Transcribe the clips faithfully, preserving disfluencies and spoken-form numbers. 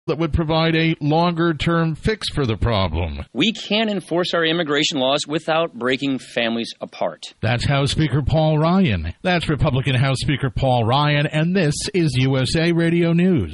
that would provide a longer-term fix for the problem. We can enforce our immigration laws without breaking families apart. That's House Speaker Paul Ryan. That's Republican House Speaker Paul Ryan, and this is U S A Radio News.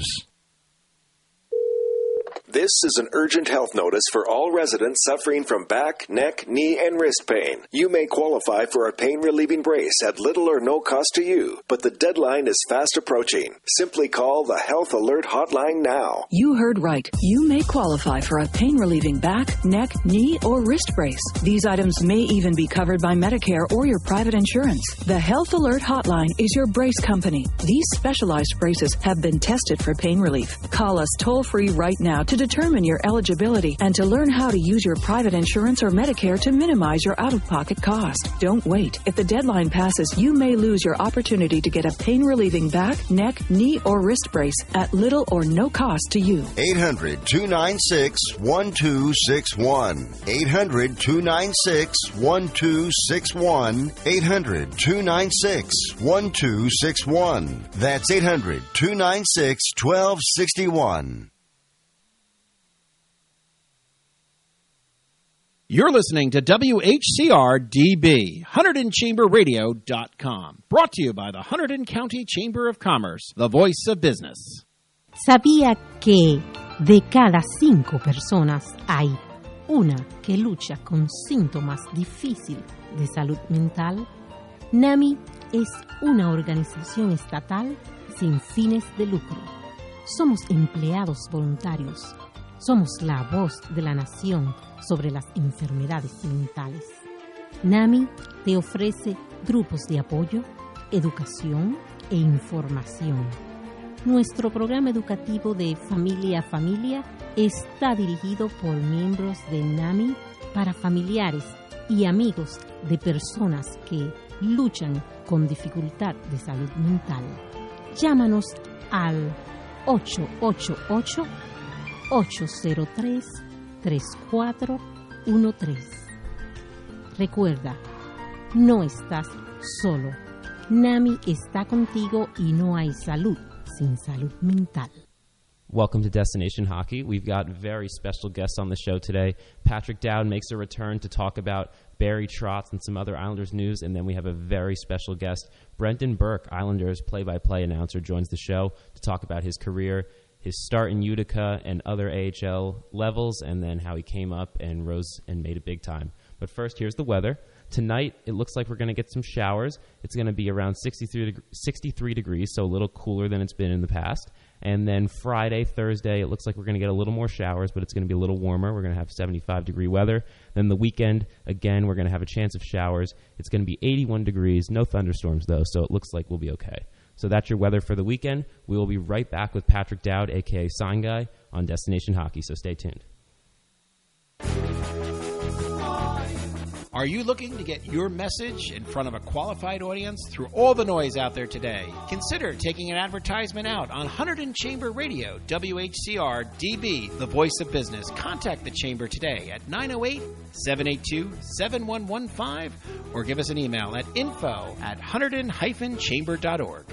This is an urgent health notice for all residents suffering from back, neck, knee, and wrist pain. You may qualify for a pain-relieving brace at little or no cost to you, but the deadline is fast approaching. Simply call the Health Alert Hotline now. You heard right. You may qualify for a pain-relieving back, neck, knee, or wrist brace. These items may even be covered by Medicare or your private insurance. The Health Alert Hotline is your brace company. These specialized braces have been tested for pain relief. Call us toll-free right now to determine your eligibility and to learn how to use your private insurance or Medicare to minimize your out-of-pocket cost. Don't wait. If the deadline passes, you may lose your opportunity to get a pain-relieving back, neck, knee, or wrist brace at little or no cost to you. eight hundred, two nine six, one two six one. eight hundred, two nine six, one two six one. eight hundred, two nine six, one two six one. That's eight hundred, two nine six, one two six one. You're listening to W H C R D B, Hunterdon Chamber Radio dot com. Brought to you by the Hunterdon County Chamber of Commerce, the voice of business. ¿Sabía que de cada cinco personas hay una que lucha con síntomas difíciles de salud mental? NAMI es una organización estatal sin fines de lucro. Somos empleados voluntarios. Somos la voz de la nación sobre las enfermedades mentales. NAMI te ofrece grupos de apoyo, educación e información. Nuestro programa educativo de Familia a Familia está dirigido por miembros de NAMI para familiares y amigos de personas que luchan con dificultad de salud mental. Llámanos al ocho ocho ocho, ocho cero tres, tres cuatro uno tres. Recuerda, no estás solo. NAMI está contigo y no hay salud sin salud mental. Welcome to Destination Hockey. We've got very special guests on the show today. Patrick Dowd makes a return to talk about Barry Trotz and some other Islanders news, and then we have a very special guest. Brendan Burke, Islanders play-by-play announcer, joins the show to talk about his career, his start in Utica and other A H L levels, and then how he came up and rose and made it big time. But first, here's the weather. Tonight, it looks like we're going to get some showers. It's going to be around sixty-three, sixty-three degrees, so a little cooler than it's been in the past. And then Friday, Thursday, it looks like we're going to get a little more showers, but it's going to be a little warmer. We're going to have seventy-five degree weather. Then the weekend, again, we're going to have a chance of showers. It's going to be eighty-one degrees, no thunderstorms, though, so it looks like we'll be okay. So that's your weather for the weekend. We will be right back with Patrick Dowd, a k a. Sign Guy, on Destination Hockey, so stay tuned. Are you looking to get your message in front of a qualified audience through all the noise out there today? Consider taking an advertisement out on Hunterdon Chamber Radio, W H C R D B, the voice of business. Contact the Chamber today at nine oh eight, seven eight two, seven one one five or give us an email at info at hunterdon dash chamber dot org.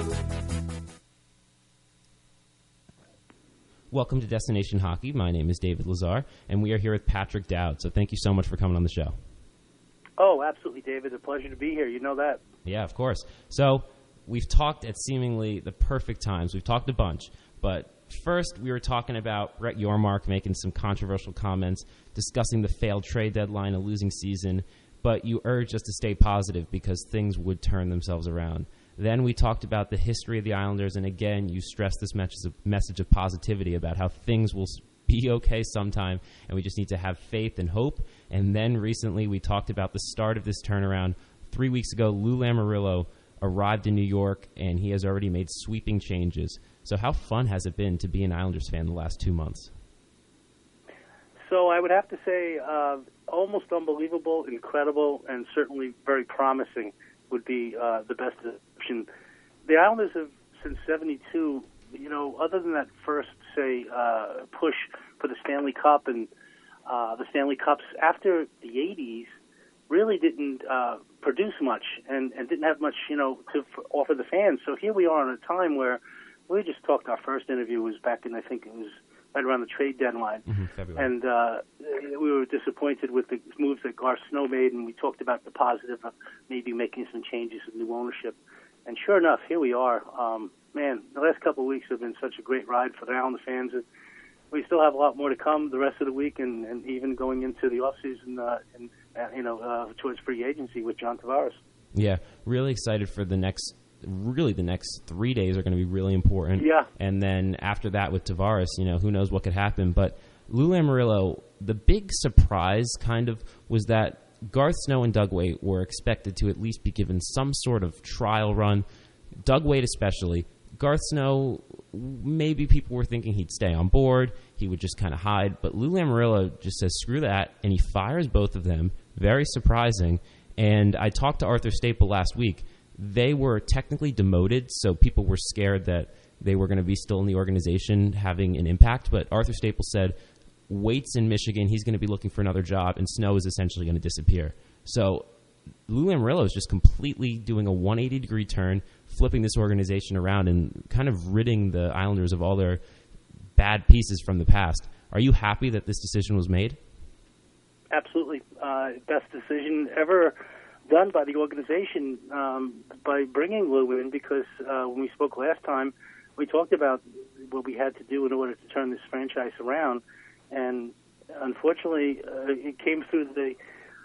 Welcome to Destination Hockey. My name is David Lazar, and we are here with Patrick Dowd. So thank you so much for coming on the show. Oh, absolutely, David. A pleasure to be here. You know that. Yeah, of course. So we've talked at seemingly the perfect times. We've talked a bunch. But first, we were talking about Brett Yormark making some controversial comments, discussing the failed trade deadline, a losing season. But you urged us to stay positive because things would turn themselves around. Then we talked about the history of the Islanders, and again, you stressed this message of positivity about how things will be okay sometime, and we just need to have faith and hope. And then recently we talked about the start of this turnaround. Three weeks ago, Lou Lamoriello arrived in New York, and he has already made sweeping changes. So how fun has it been to be an Islanders fan the last two months? So I would have to say uh, almost unbelievable, incredible, and certainly very promising would be uh, the best description. The Islanders have, since seventy-two, you know, other than that first, say, uh, push for the Stanley Cup and uh, the Stanley Cups after the eighties, really didn't uh, produce much and, and didn't have much, you know, to f- offer the fans. So here we are in a time where we just talked, our first interview was back in, I think it was right around the trade deadline. Mm-hmm, and uh, we were disappointed with the moves that Garth Snow made, and we talked about the positive of maybe making some changes with new ownership. And sure enough, here we are. Um, man, the last couple of weeks have been such a great ride for the Islanders fans. And we still have a lot more to come the rest of the week, and, and even going into the offseason, uh, and uh, you know, uh, towards free agency with John Tavares. Yeah, really excited for the next. Really, the next three days are going to be really important. Yeah. And then after that with Tavares, you know, who knows what could happen. But Lou Lamoriello, the big surprise kind of was that Garth Snow and Doug Weight were expected to at least be given some sort of trial run. Doug Weight especially. Garth Snow, maybe people were thinking he'd stay on board. He would just kind of hide. But Lou Lamoriello just says, screw that, and he fires both of them. Very surprising. And I talked to Arthur Staple last week. They were technically demoted, so people were scared that they were going to be still in the organization having an impact. But Arthur Staples said, Waite's in Michigan, he's going to be looking for another job, and Snow is essentially going to disappear. So Lou Lamoriello is just completely doing a one hundred eighty degree turn, flipping this organization around and kind of ridding the Islanders of all their bad pieces from the past. Are you happy that this decision was made? Absolutely. Uh, best decision ever done by the organization, um, by bringing Lou in, because uh, when we spoke last time, we talked about what we had to do in order to turn this franchise around, and unfortunately, uh, it came through the,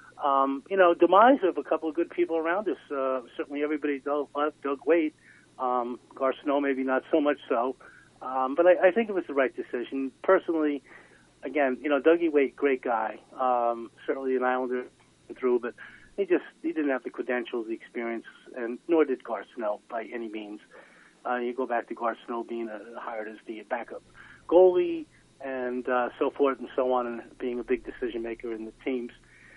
um, you know, demise of a couple of good people around us. Uh, certainly, everybody loved Doug Weight, um, Garth Snow, maybe not so much so, um, but I, I think it was the right decision. Personally, again, you know, Dougie Weight, great guy, um, certainly an Islander through, but He just he didn't have the credentials, the experience, and nor did Garth Snow by any means. Uh, you go back to Garth Snow being a, hired as the backup goalie and uh, so forth and so on, and being a big decision maker in the team's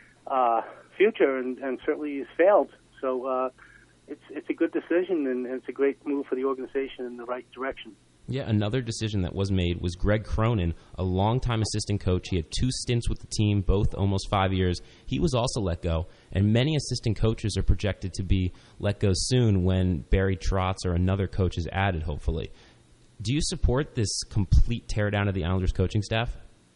uh, future, and, and certainly he's failed. So uh, it's it's a good decision, and, and it's a great move for the organization in the right direction. Yeah, another decision that was made was Greg Cronin, a longtime assistant coach. He had two stints with the team, both almost five years. He was also let go, and many assistant coaches are projected to be let go soon when Barry Trotz or another coach is added, hopefully. Do you support this complete teardown of the Islanders coaching staff?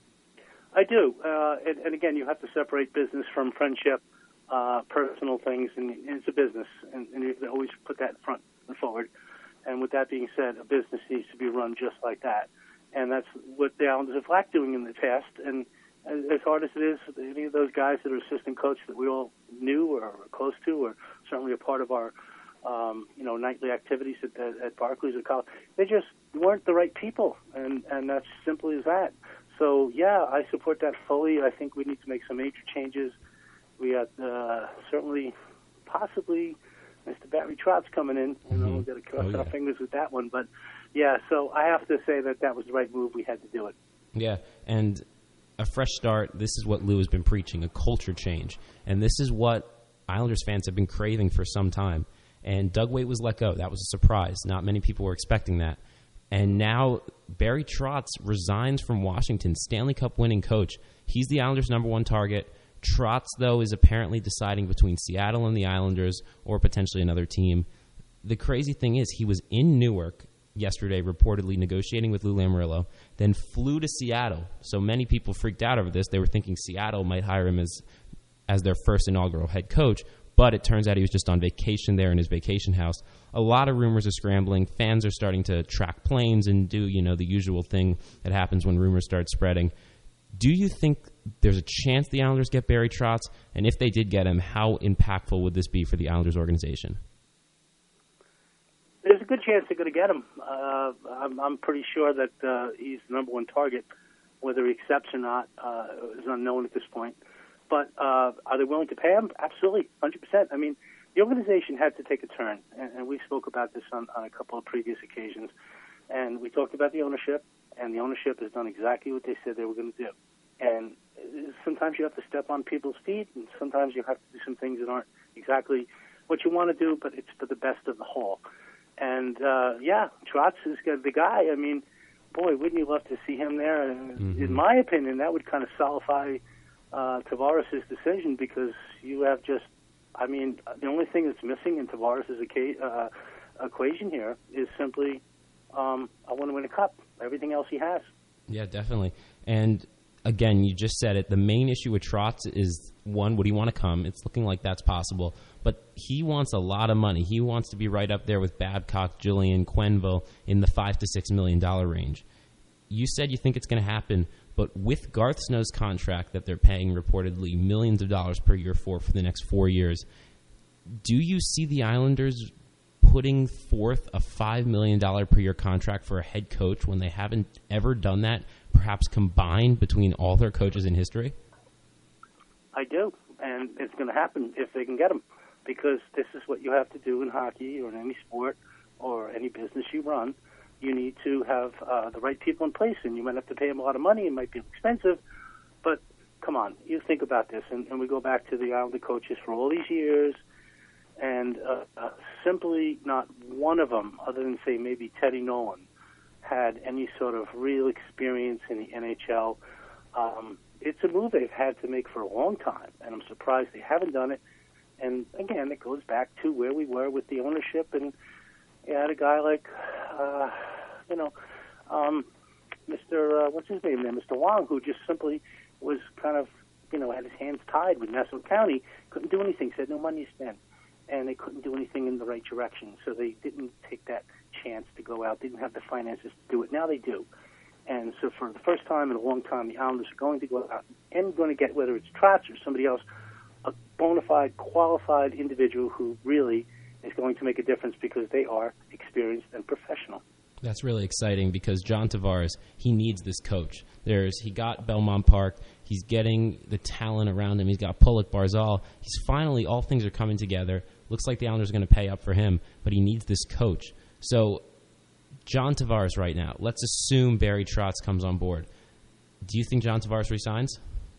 I do, uh, and, and again, you have to separate business from friendship, uh, personal things, and, and it's a business, and, and you have to always put that front and forward. And with that being said, a business needs to be run just like that. And that's what the Islanders have lacked doing in the past. And as hard as it is, any of those guys that are assistant coach that we all knew or were close to, or certainly a part of our, um, you know, nightly activities at, at, at Barclays or college, they just weren't the right people. And, and that's simply as that. So, yeah, I support that fully. I think we need to make some major changes. We got uh, certainly possibly Mister Barry Trotz coming in. You know, we've got to cross Oh, yeah. our fingers with that one. But, yeah, so I have to say that that was the right move. We had to do it. Yeah, and a fresh start. This is what Lou has been preaching, a culture change. And this is what Islanders fans have been craving for some time. And Doug Weight was let go. That was a surprise. Not many people were expecting that. And now Barry Trotz resigns from Washington, Stanley Cup winning coach. He's the Islanders' number one target. Trotz, though, is apparently deciding between Seattle and the Islanders or potentially another team. The crazy thing is he was in Newark yesterday reportedly negotiating with Lou Lamoriello, then flew to Seattle. So many people freaked out over this. They were thinking Seattle might hire him as as their first inaugural head coach, but it turns out he was just on vacation there in his vacation house. A lot of rumors are scrambling. Fans are starting to track planes and do, you know, the usual thing that happens when rumors start spreading. Do you think there's a chance the Islanders get Barry Trotz? And if they did get him, how impactful would this be for the Islanders organization? There's a good chance they're going to get him. Uh, I'm, I'm pretty sure that uh, he's the number one target. Whether he accepts or not uh, is unknown at this point. But uh, are they willing to pay him? Absolutely, one hundred percent. I mean, the organization had to take a turn, and, and we spoke about this on, on a couple of previous occasions. And we talked about the ownership, and the ownership has done exactly what they said they were going to do. And sometimes you have to step on people's feet, and sometimes you have to do some things that aren't exactly what you want to do, but it's for the best of the whole. And, uh, yeah, Trotz is the guy. I mean, boy, wouldn't you love to see him there? Mm-hmm. In my opinion, that would kind of solidify uh, Tavares' decision, because you have just, I mean, the only thing that's missing in Tavares' uh, equation here is simply, um, I want to win a cup. Everything else he has. Yeah, definitely. And again, you just said it. The main issue with Trotz is, one, would he want to come? It's looking like that's possible. But he wants a lot of money. He wants to be right up there with Babcock, Julian, Quenneville in the five to six million dollar range. You said you think it's going to happen, but with Garth Snow's contract that they're paying reportedly millions of dollars per year for for the next four years, do you see the Islanders putting forth a five million dollars per year contract for a head coach when they haven't ever done that, perhaps combined between all their coaches in history? I do, and it's going to happen if they can get them, because this is what you have to do in hockey or in any sport or any business you run. You need to have uh, the right people in place, and you might have to pay them a lot of money. It might be expensive, but come on, you think about this, and, and we go back to the Islander coaches for all these years, and uh, uh, simply not one of them, other than, say, maybe Teddy Nolan, had any sort of real experience in the N H L. Um, it's a move they've had to make for a long time, and I'm surprised they haven't done it. And, again, it goes back to where we were with the ownership, and you had a guy like, uh, you know, um, Mister Uh, what's his name there, Mister Wong, who just simply was kind of, you know, had his hands tied with Nassau County, couldn't do anything, said no money to spend, and they couldn't do anything in the right direction, so they didn't take that chance to go out, didn't have the finances to do it. Now they do. And so for the first time in a long time, the Islanders are going to go out and going to get, whether it's Trotz or somebody else, a bona fide, qualified individual who really is going to make a difference because they are experienced and professional. That's really exciting because John Tavares, he needs this coach. There's He got Belmont Park. He's getting the talent around him. He's got Pulick, Barzal. He's finally, all things are coming together. Looks like the Islanders are going to pay up for him, but he needs this coach. So John Tavares right now, let's assume Barry Trotz comes on board. Do you think John Tavares resigns?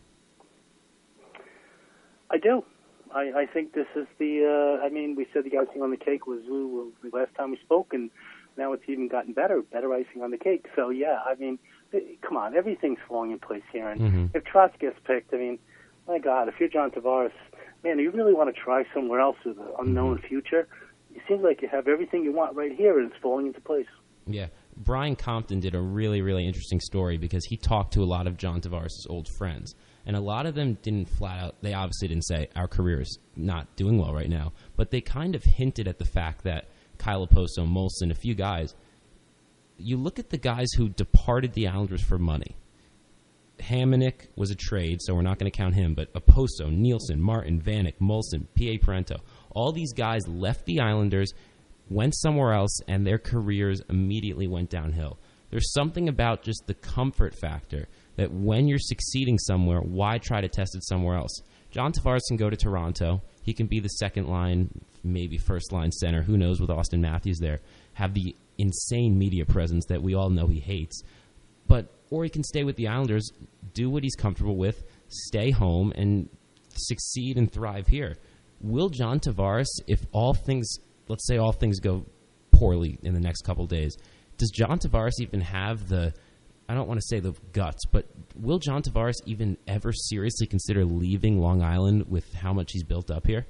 I do. I, I think this is the, uh, I mean, we said the icing on the cake was Lou the last time we spoke, and now it's even gotten better, better icing on the cake. So, yeah, I mean, come on, everything's falling in place here. And mm-hmm. if Trotz gets picked, I mean, my God, if you're John Tavares, man, you really want to try somewhere else with an unknown mm-hmm. future? It seems like you have everything you want right here, and it's falling into place. Yeah. Brian Compton did a really, really interesting story because he talked to a lot of John Tavares' old friends. And a lot of them didn't flat out, they obviously didn't say, our career is not doing well right now. But they kind of hinted at the fact that Kyle Oposo, Molson, a few guys, you look at the guys who departed the Islanders for money. Hamonic was a trade, so we're not going to count him. But Oposo, Nielsen, Martin, Vanek, Molson, P A. Parento, all these guys left the Islanders, went somewhere else, and their careers immediately went downhill. There's something about just the comfort factor that when you're succeeding somewhere, why try to test it somewhere else? John Tavares can go to Toronto. He can be the second line, maybe first line center. Who knows with Austin Matthews there. Have the insane media presence that we all know he hates. But or he can stay with the Islanders, do what he's comfortable with, stay home, and succeed and thrive here. Will John Tavares, if all things, let's say all things go poorly in the next couple of days, does John Tavares even have the, I don't want to say the guts, but will John Tavares even ever seriously consider leaving Long Island with how much he's built up here?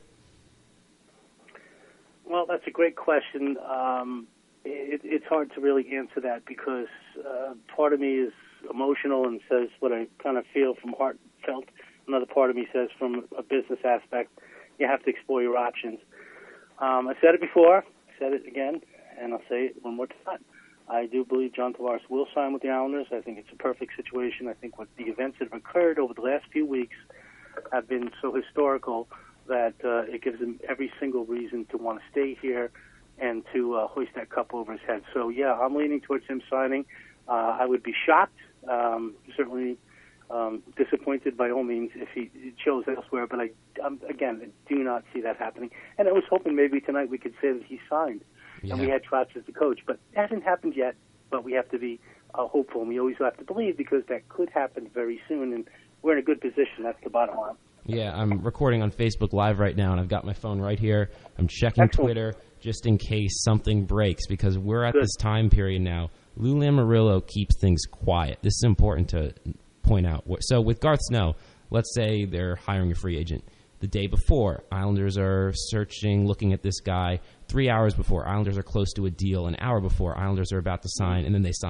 Well, that's a great question. Um, it, it's hard to really answer that because uh, part of me is emotional and says what I kind of feel from heartfelt. Another part of me says from a business aspect, you have to explore your options. Um, I said it before, said it again, and I'll say it one more time. I do believe John Tavares will sign with the Islanders. I think it's a perfect situation. I think what the events that have occurred over the last few weeks have been so historical that uh, it gives him every single reason to want to stay here and to uh, hoist that cup over his head. So, yeah, I'm leaning towards him signing. Uh, I would be shocked, um, certainly um, disappointed by all means if he chose elsewhere. But, I, um, again, I do not see that happening. And I was hoping maybe tonight we could say that he signed. Yeah. And we had Trotz as the coach. But it hasn't happened yet, but we have to be uh, hopeful. And we always have to believe because that could happen very soon. And we're in a good position. That's the bottom line. Yeah, I'm recording on Facebook Live right now, and I've got my phone right here. I'm checking Excellent. Twitter just in case something breaks because we're at Good. This time period now. Lou Lamoriello keeps things quiet. This is important to point out. So with Garth Snow, let's say they're hiring a free agent. The day before, Islanders are searching, looking at this guy. Three hours before, Islanders are close to a deal. An hour before, Islanders are about to sign, and then they sign him.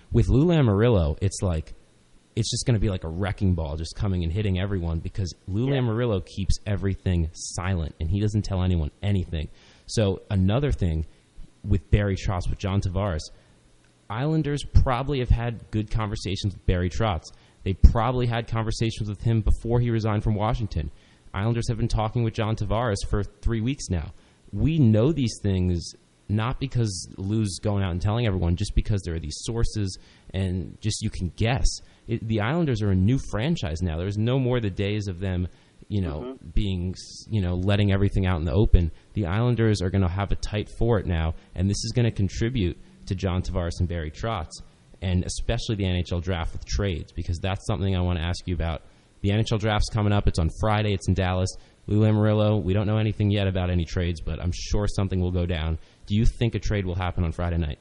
With Lou Lamoriello, it's like it's just going to be like a wrecking ball just coming and hitting everyone because Lou yeah. Lamoriello keeps everything silent, and he doesn't tell anyone anything. So another thing with Barry Trotz, with John Tavares, Islanders probably have had good conversations with Barry Trotz. They probably had conversations with him before he resigned from Washington. Islanders have been talking with John Tavares for three weeks now. We know these things not because Lou's going out and telling everyone, just because there are these sources and just you can guess. It, the Islanders are a new franchise now. There's no more the days of them, you know, mm-hmm. being, you know, letting everything out in the open. The Islanders are going to have a tight fort now, and this is going to contribute to John Tavares and Barry Trotz, and especially the N H L draft with trades, because that's something I want to ask you about. The N H L draft's coming up. It's on Friday. It's in Dallas. Lou Lamoriello, we don't know anything yet about any trades, but I'm sure something will go down. Do you think a trade will happen on Friday night?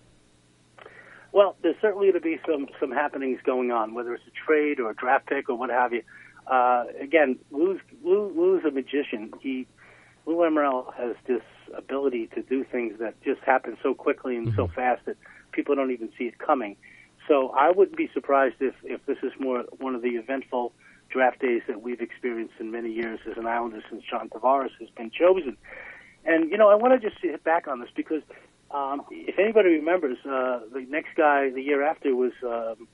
Well, there's certainly going to be some, some happenings going on, whether it's a trade or a draft pick or what have you. Uh, again, Lou's, Lou, Lou's a magician. He, Lou Lamoriello has this ability to do things that just happen so quickly and mm-hmm. so fast that people don't even see it coming. So I wouldn't be surprised if, if this is more one of the eventful draft days that we've experienced in many years as an Islander since John Tavares has been chosen. And, you know, I want to just hit back on this because um, if anybody remembers, uh, the next guy the year after was um,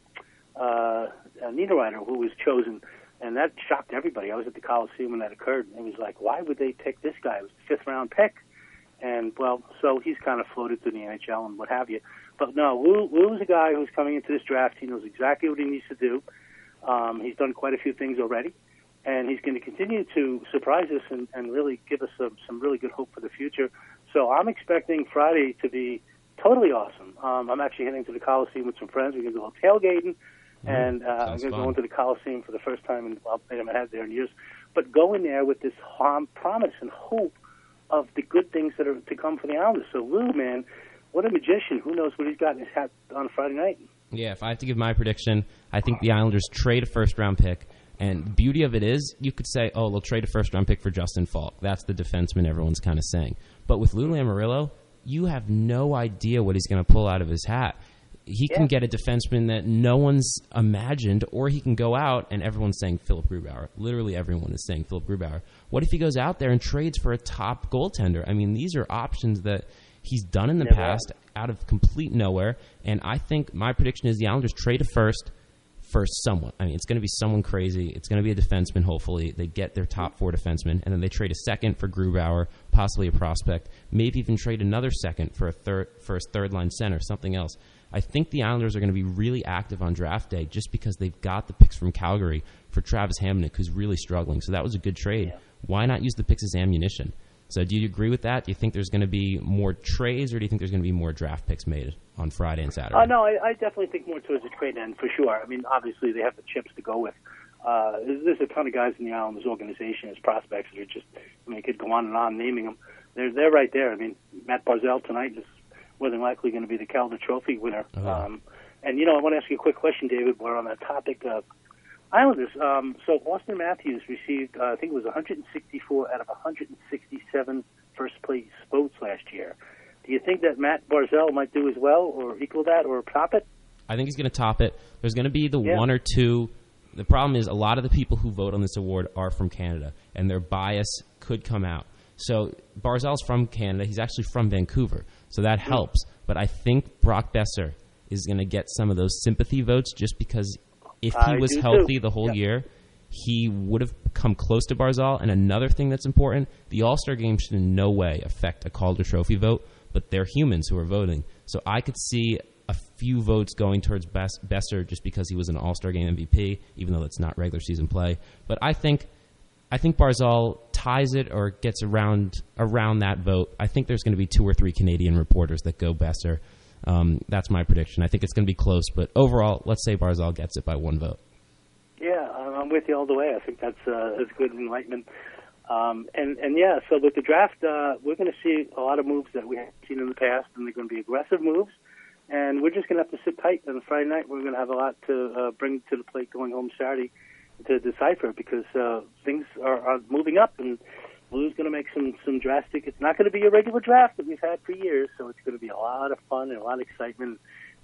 uh, Niederreiter, who was chosen, and that shocked everybody. I was at the Coliseum when that occurred, and it was like, why would they pick this guy? It was a fifth-round pick. And, well, so he's kind of floated to the N H L and what have you. But, no, Lou, Lou's a guy who's coming into this draft. He knows exactly what he needs to do. Um, he's done quite a few things already. And he's going to continue to surprise us and, and really give us some, some really good hope for the future. So I'm expecting Friday to be totally awesome. Um, I'm actually heading to the Coliseum with some friends. We're going to do a little tailgating. Mm, and uh, I'm going to go into the Coliseum for the first time in, well, I haven't had there in years. But go in there with this um, promise and hope of the good things that are to come for the Islanders. So Lou, man, what a magician. Who knows what he's got in his hat on Friday night? Yeah, if I have to give my prediction, I think the Islanders trade a first-round pick. And the beauty of it is, you could say, oh, they'll trade a first-round pick for Justin Falk. That's the defenseman everyone's kind of saying. But with Lou Lamoriello, you have no idea what he's going to pull out of his hat. He yeah. can get a defenseman that no one's imagined, or he can go out, and everyone's saying Philip Grubauer. Literally everyone is saying Philip Grubauer. What if he goes out there and trades for a top goaltender? I mean, these are options that he's done in the Never past had. out of complete nowhere. And I think my prediction is the Islanders trade a first for someone. I mean, it's going to be someone crazy. It's going to be a defenseman, hopefully. They get their top four defensemen, and then they trade a second for Grubauer, possibly a prospect, maybe even trade another second for a third, for a third-line center, something else. I think the Islanders are going to be really active on draft day just because they've got the picks from Calgary for Travis Hamonic, who's really struggling. So that was a good trade. Yeah. Why not use the picks as ammunition? So do you agree with that? Do you think there's going to be more trades, or do you think there's going to be more draft picks made on Friday and Saturday? Uh, no, I, I definitely think more towards the trade end, for sure. I mean, obviously they have the chips to go with. Uh, there's, there's a ton of guys in the Islanders organization as prospects that are just, I mean, you could go on and on naming them. They're, they're right there. I mean, Matt Barzal tonight is more than likely going to be the Calder Trophy winner. Oh. Um, and, you know, I want to ask you a quick question, David. We're on the topic of Islanders. Um, so Austin Matthews received, uh, I think it was one hundred sixty-four out of one hundred sixty-seven first-place votes last year. Do you think that Matt Barzal might do as well, or equal that, or top it? I think he's going to top it. There's going to be the yeah. one or two. The problem is a lot of the people who vote on this award are from Canada, and their bias could come out. So Barzal's from Canada. He's actually from Vancouver, so that helps. But I think Brock Besser is going to get some of those sympathy votes just because if he I was healthy too. the whole yeah. year, he would have come close to Barzal. And another thing that's important, the All-Star game should in no way affect a Calder Trophy vote, but they're humans who are voting. So I could see a few votes going towards Bess- Besser just because he was an All-Star game M V P, even though that's not regular season play. But I think I think Barzal ties it or gets around around that vote. I think there's going to be two or three Canadian reporters that go Besser. Um, that's my prediction. I think it's going to be close, but overall, let's say Barzal gets it by one vote. Yeah, I'm with you all the way. I think that's uh, that's good enlightenment. Um, and, and, yeah, so with the draft, uh, we're going to see a lot of moves that we haven't seen in the past, and they're going to be aggressive moves. And we're just going to have to sit tight. On Friday night, we're going to have a lot to uh, bring to the plate going home Saturday to decipher because uh, things are, are moving up, and Blue's going to make some, some drastic. It's not going to be a regular draft that we've had for years, so it's going to be a lot of fun and a lot of excitement.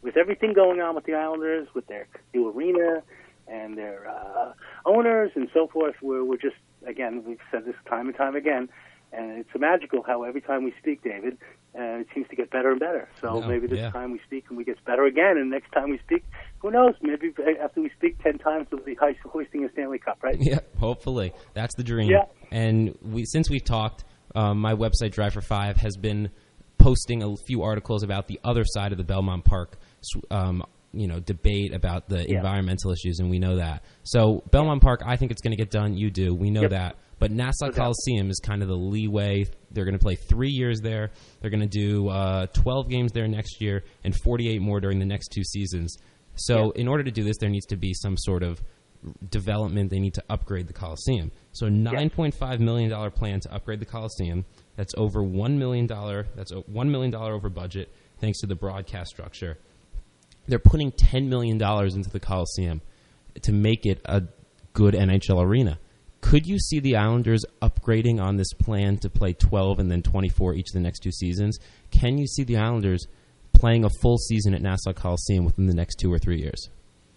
with everything going on with the Islanders, with their new arena and their uh, owners and so forth, we're, we're just, again, we've said this time and time again, and it's magical how every time we speak, David, uh, it seems to get better and better. So no, maybe this yeah. time we speak and we get better again, and next time we speak, who knows, maybe after we speak ten times, we'll be hoisting a Stanley Cup, right? Yeah, hopefully. That's the dream. Yeah. And we, since we've talked, um, my website, Drive for Five, has been posting a few articles about the other side of the Belmont Park um, you know, debate about the yeah. environmental issues, and we know that. So Belmont Park, I think it's going to get done. You do. We know yep. that. But Nassau okay. Coliseum is kind of the leeway. They're going to play three years there. They're going to do uh, twelve games there next year and forty-eight more during the next two seasons. So yeah. in order to do this, there needs to be some sort of development. They need to upgrade the Coliseum. So nine point five million dollars plan to upgrade the Coliseum. That's over one million dollars. That's one million dollars over budget thanks to the broadcast structure. They're putting ten million dollars into the Coliseum to make it a good N H L arena. Could you see the Islanders upgrading on this plan to play twelve and then twenty-four each of the next two seasons? Can you see the Islanders playing a full season at Nassau Coliseum within the next two or three years?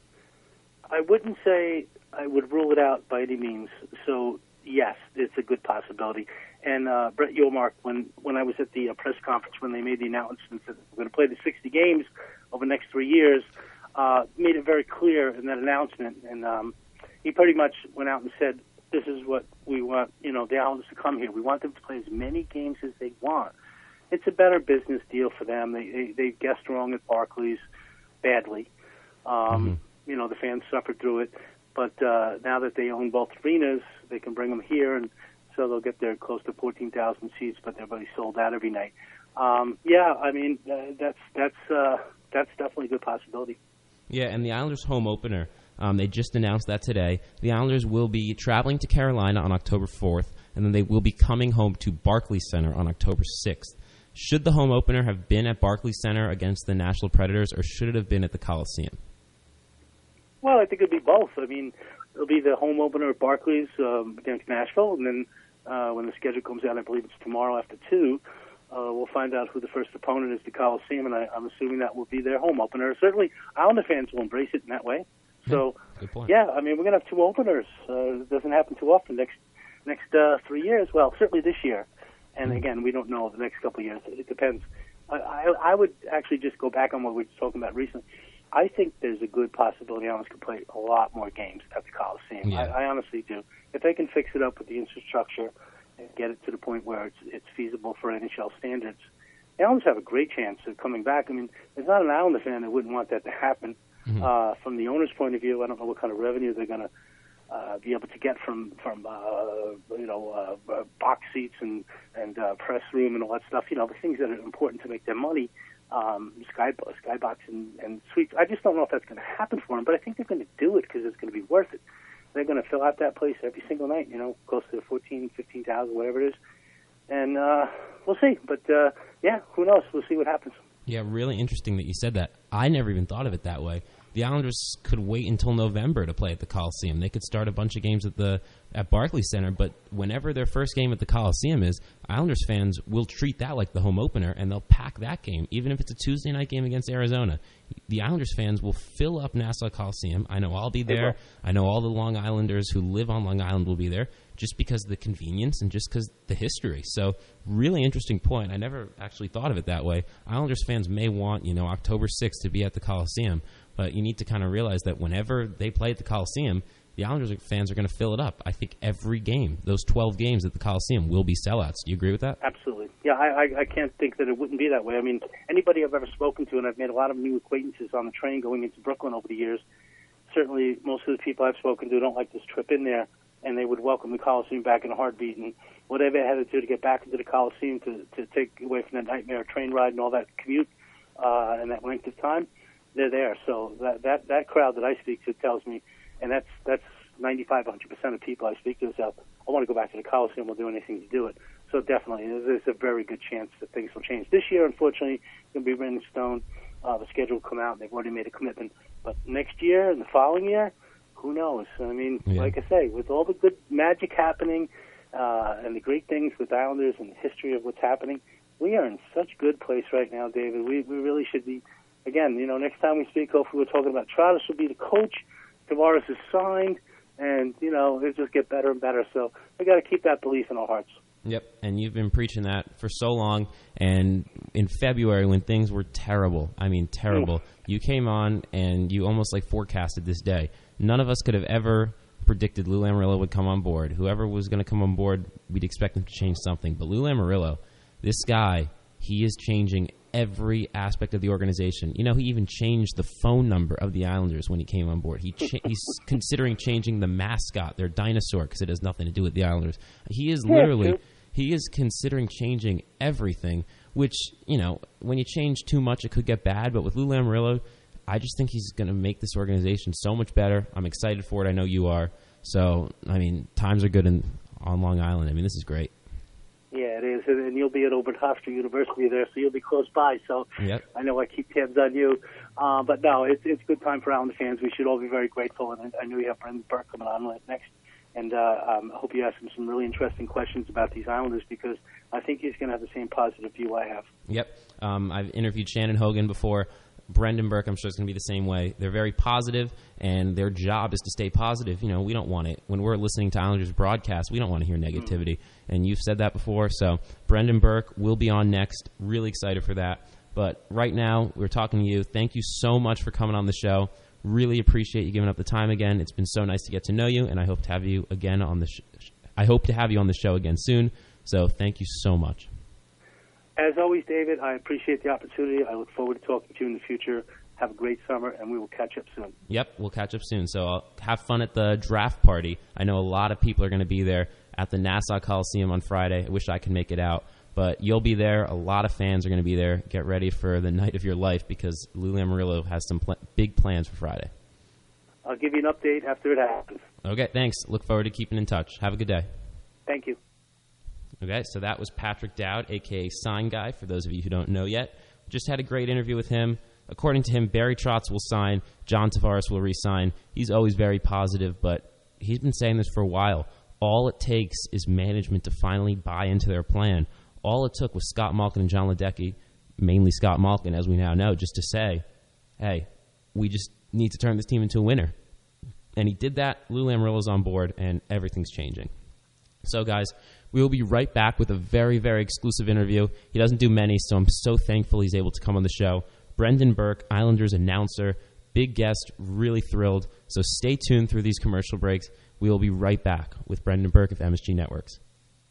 I wouldn't say I would rule it out by any means. So, yes, it's a good possibility. And uh, Brett Yormark, when, when I was at the uh, press conference when they made the announcement that we're going to play the sixty games over the next three years, uh, made it very clear in that announcement. And um, he pretty much went out and said, this is what we want, you know, the Islanders to come here. We want them to play as many games as they want. It's a better business deal for them. They they, they guessed wrong at Barclays badly. Um, mm-hmm. You know, the fans suffered through it. But uh, now that they own both arenas, they can bring them here, and so they'll get their close to fourteen thousand seats, but they're really sold out every night. Um, yeah, I mean, uh, that's that's uh, that's definitely a good possibility. Yeah, and the Islanders' home opener, um, they just announced that today. The Islanders will be traveling to Carolina on October fourth, and then they will be coming home to Barclays Center on October sixth. Should the home opener have been at Barclays Center against the Nashville Predators, or should it have been at the Coliseum? Well, I think it'll be both. I mean, it'll be the home opener at Barclays um, against Nashville, and then uh, when the schedule comes out, I believe it's tomorrow after two, uh, we'll find out who the first opponent is, the Coliseum, and I, I'm assuming that will be their home opener. Certainly, Islander fans will embrace it in that way. So, Good point. yeah, I mean, we're going to have two openers. Uh, it doesn't happen too often next next uh, three years. Well, certainly this year. And, again, we don't know the next couple of years. It depends. I, I, I would actually just go back on what we were talking about recently. I think there's a good possibility Islanders could play a lot more games at the Coliseum. Yeah. I, I honestly do. If they can fix it up with the infrastructure and get it to the point where it's it's feasible for N H L standards, the Islanders have a great chance of coming back. I mean, there's not an Islander fan that wouldn't want that to happen. Mm-hmm. Uh, from the owner's point of view, I don't know what kind of revenue they're going to uh, be able to get from from uh, you know uh, uh, box seats and and uh, press room and all that stuff. You know, the things that are important to make their money. Um, sky, skybox and, and suites. I just don't know if that's going to happen for them, but I think they're going to do it because it's going to be worth it. They're going to fill out that place every single night, you know, close to fourteen, fifteen thousand, whatever it is. And uh, we'll see. But, uh, yeah, who knows? We'll see what happens. Yeah, really interesting that you said that. I never even thought of it that way. The Islanders could wait until November to play at the Coliseum. They could start a bunch of games at the at Barclays Center, but whenever their first game at the Coliseum is, Islanders fans will treat that like the home opener, and they'll pack that game, even if it's a Tuesday night game against Arizona. The Islanders fans will fill up Nassau Coliseum. I know I'll be there. I know all the Long Islanders who live on Long Island will be there, just because of the convenience and just because the history. So, really interesting point. I never actually thought of it that way. Islanders fans may want, you know, October sixth to be at the Coliseum, but you need to kind of realize that whenever they play at the Coliseum, the Islanders fans are going to fill it up. I think every game, those twelve games at the Coliseum, will be sellouts. Do you agree with that? Absolutely. Yeah, I, I, I can't think that it wouldn't be that way. I mean, anybody I've ever spoken to, and I've made a lot of new acquaintances on the train going into Brooklyn over the years, certainly most of the people I've spoken to don't like this trip in there, and they would welcome the Coliseum back in a heartbeat, and whatever they had to do to get back into the Coliseum to, to take away from that nightmare train ride and all that commute uh, and that length of time, they're there. So that, that, that crowd that I speak to tells me, and that's that's ninety-five, one hundred percent of people I speak to, so I want to go back to the Coliseum. We'll do anything to do it. So definitely, there's a very good chance that things will change. This year, unfortunately, it's going to be written in stone. Uh, the schedule will come out, and they've already made a commitment. But next year and the following year, who knows? I mean, yeah. Like I say, with all the good magic happening uh, and the great things with Islanders and the history of what's happening, we are in such good place right now, David. We we really should be again, you know, next time we speak, hopefully we're talking about Trottis will be the coach. Tavares is signed, and, you know, it'll just get better and better. So we got to keep that belief in our hearts. Yep, and you've been preaching that for so long, and in February when things were terrible, I mean terrible, you came on and you almost like forecasted this day. None of us could have ever predicted Lou Lamoriello would come on board. Whoever was going to come on board, we'd expect him to change something. But Lou Lamoriello, this guy, he is changing every aspect of the organization. You know, he even changed the phone number of the Islanders when he came on board. He cha- he's considering changing the mascot, their dinosaur, because it has nothing to do with the Islanders. He is literally, he is considering changing everything, which, you know, when you change too much, it could get bad. But with Lou Lamoriello, I just think he's going to make this organization so much better. I'm excited for it. I know you are. So, I mean, times are good in, on Long Island. I mean, this is great. Yeah, it is, and you'll be at Oberth Hofstra University there, so you'll be close by. So yep. I know I keep tabs on you. Uh, but no, it's it's a good time for Islander fans. We should all be very grateful, and I know you have Brendan Burke coming on next. And uh, um, I hope you ask him some really interesting questions about these Islanders, because I think he's going to have the same positive view I have. Yep. Um, I've interviewed Shannon Hogan before. Brendan Burke, I'm sure, is going to be the same way. They're very positive, and their job is to stay positive. You know, we don't want it. When we're listening to Islanders broadcasts, we don't want to hear negativity. Mm-hmm. And you've said that before. So Brendan Burke will be on next. Really excited for that. But right now, we're talking to you. Thank you so much for coming on the show. Really appreciate you giving up the time again. It's been so nice to get to know you, and I hope to have you again on the sh- I hope to have you on the show again soon. So thank you so much. As always, David, I appreciate the opportunity. I look forward to talking to you in the future. Have a great summer, and we will catch up soon. Yep, we'll catch up soon. So I'll have fun at the draft party. I know a lot of people are going to be there at the Nassau Coliseum on Friday. I wish I could make it out, but you'll be there. A lot of fans are going to be there. Get ready for the night of your life, because Lou Lamoriello has some pl- big plans for Friday. I'll give you an update after it happens. Okay, thanks. Look forward to keeping in touch. Have a good day. Thank you. Okay, so that was Patrick Dowd, a k a. Sign Guy, for those of you who don't know yet. Just had a great interview with him. According to him, Barry Trotz will sign. John Tavares will re-sign. He's always very positive, but he's been saying this for a while. All it takes is management to finally buy into their plan. All it took was Scott Malkin and John Ledecky, mainly Scott Malkin, as we now know, just to say, hey, we just need to turn this team into a winner. And he did that. Lou Lamoriello's on board, and everything's changing. So, guys, we will be right back with a very, very exclusive interview. He doesn't do many, so I'm so thankful he's able to come on the show. Brendan Burke, Islanders announcer, big guest, really thrilled. So stay tuned through these commercial breaks. We will be right back with Brendan Burke of M S G Networks.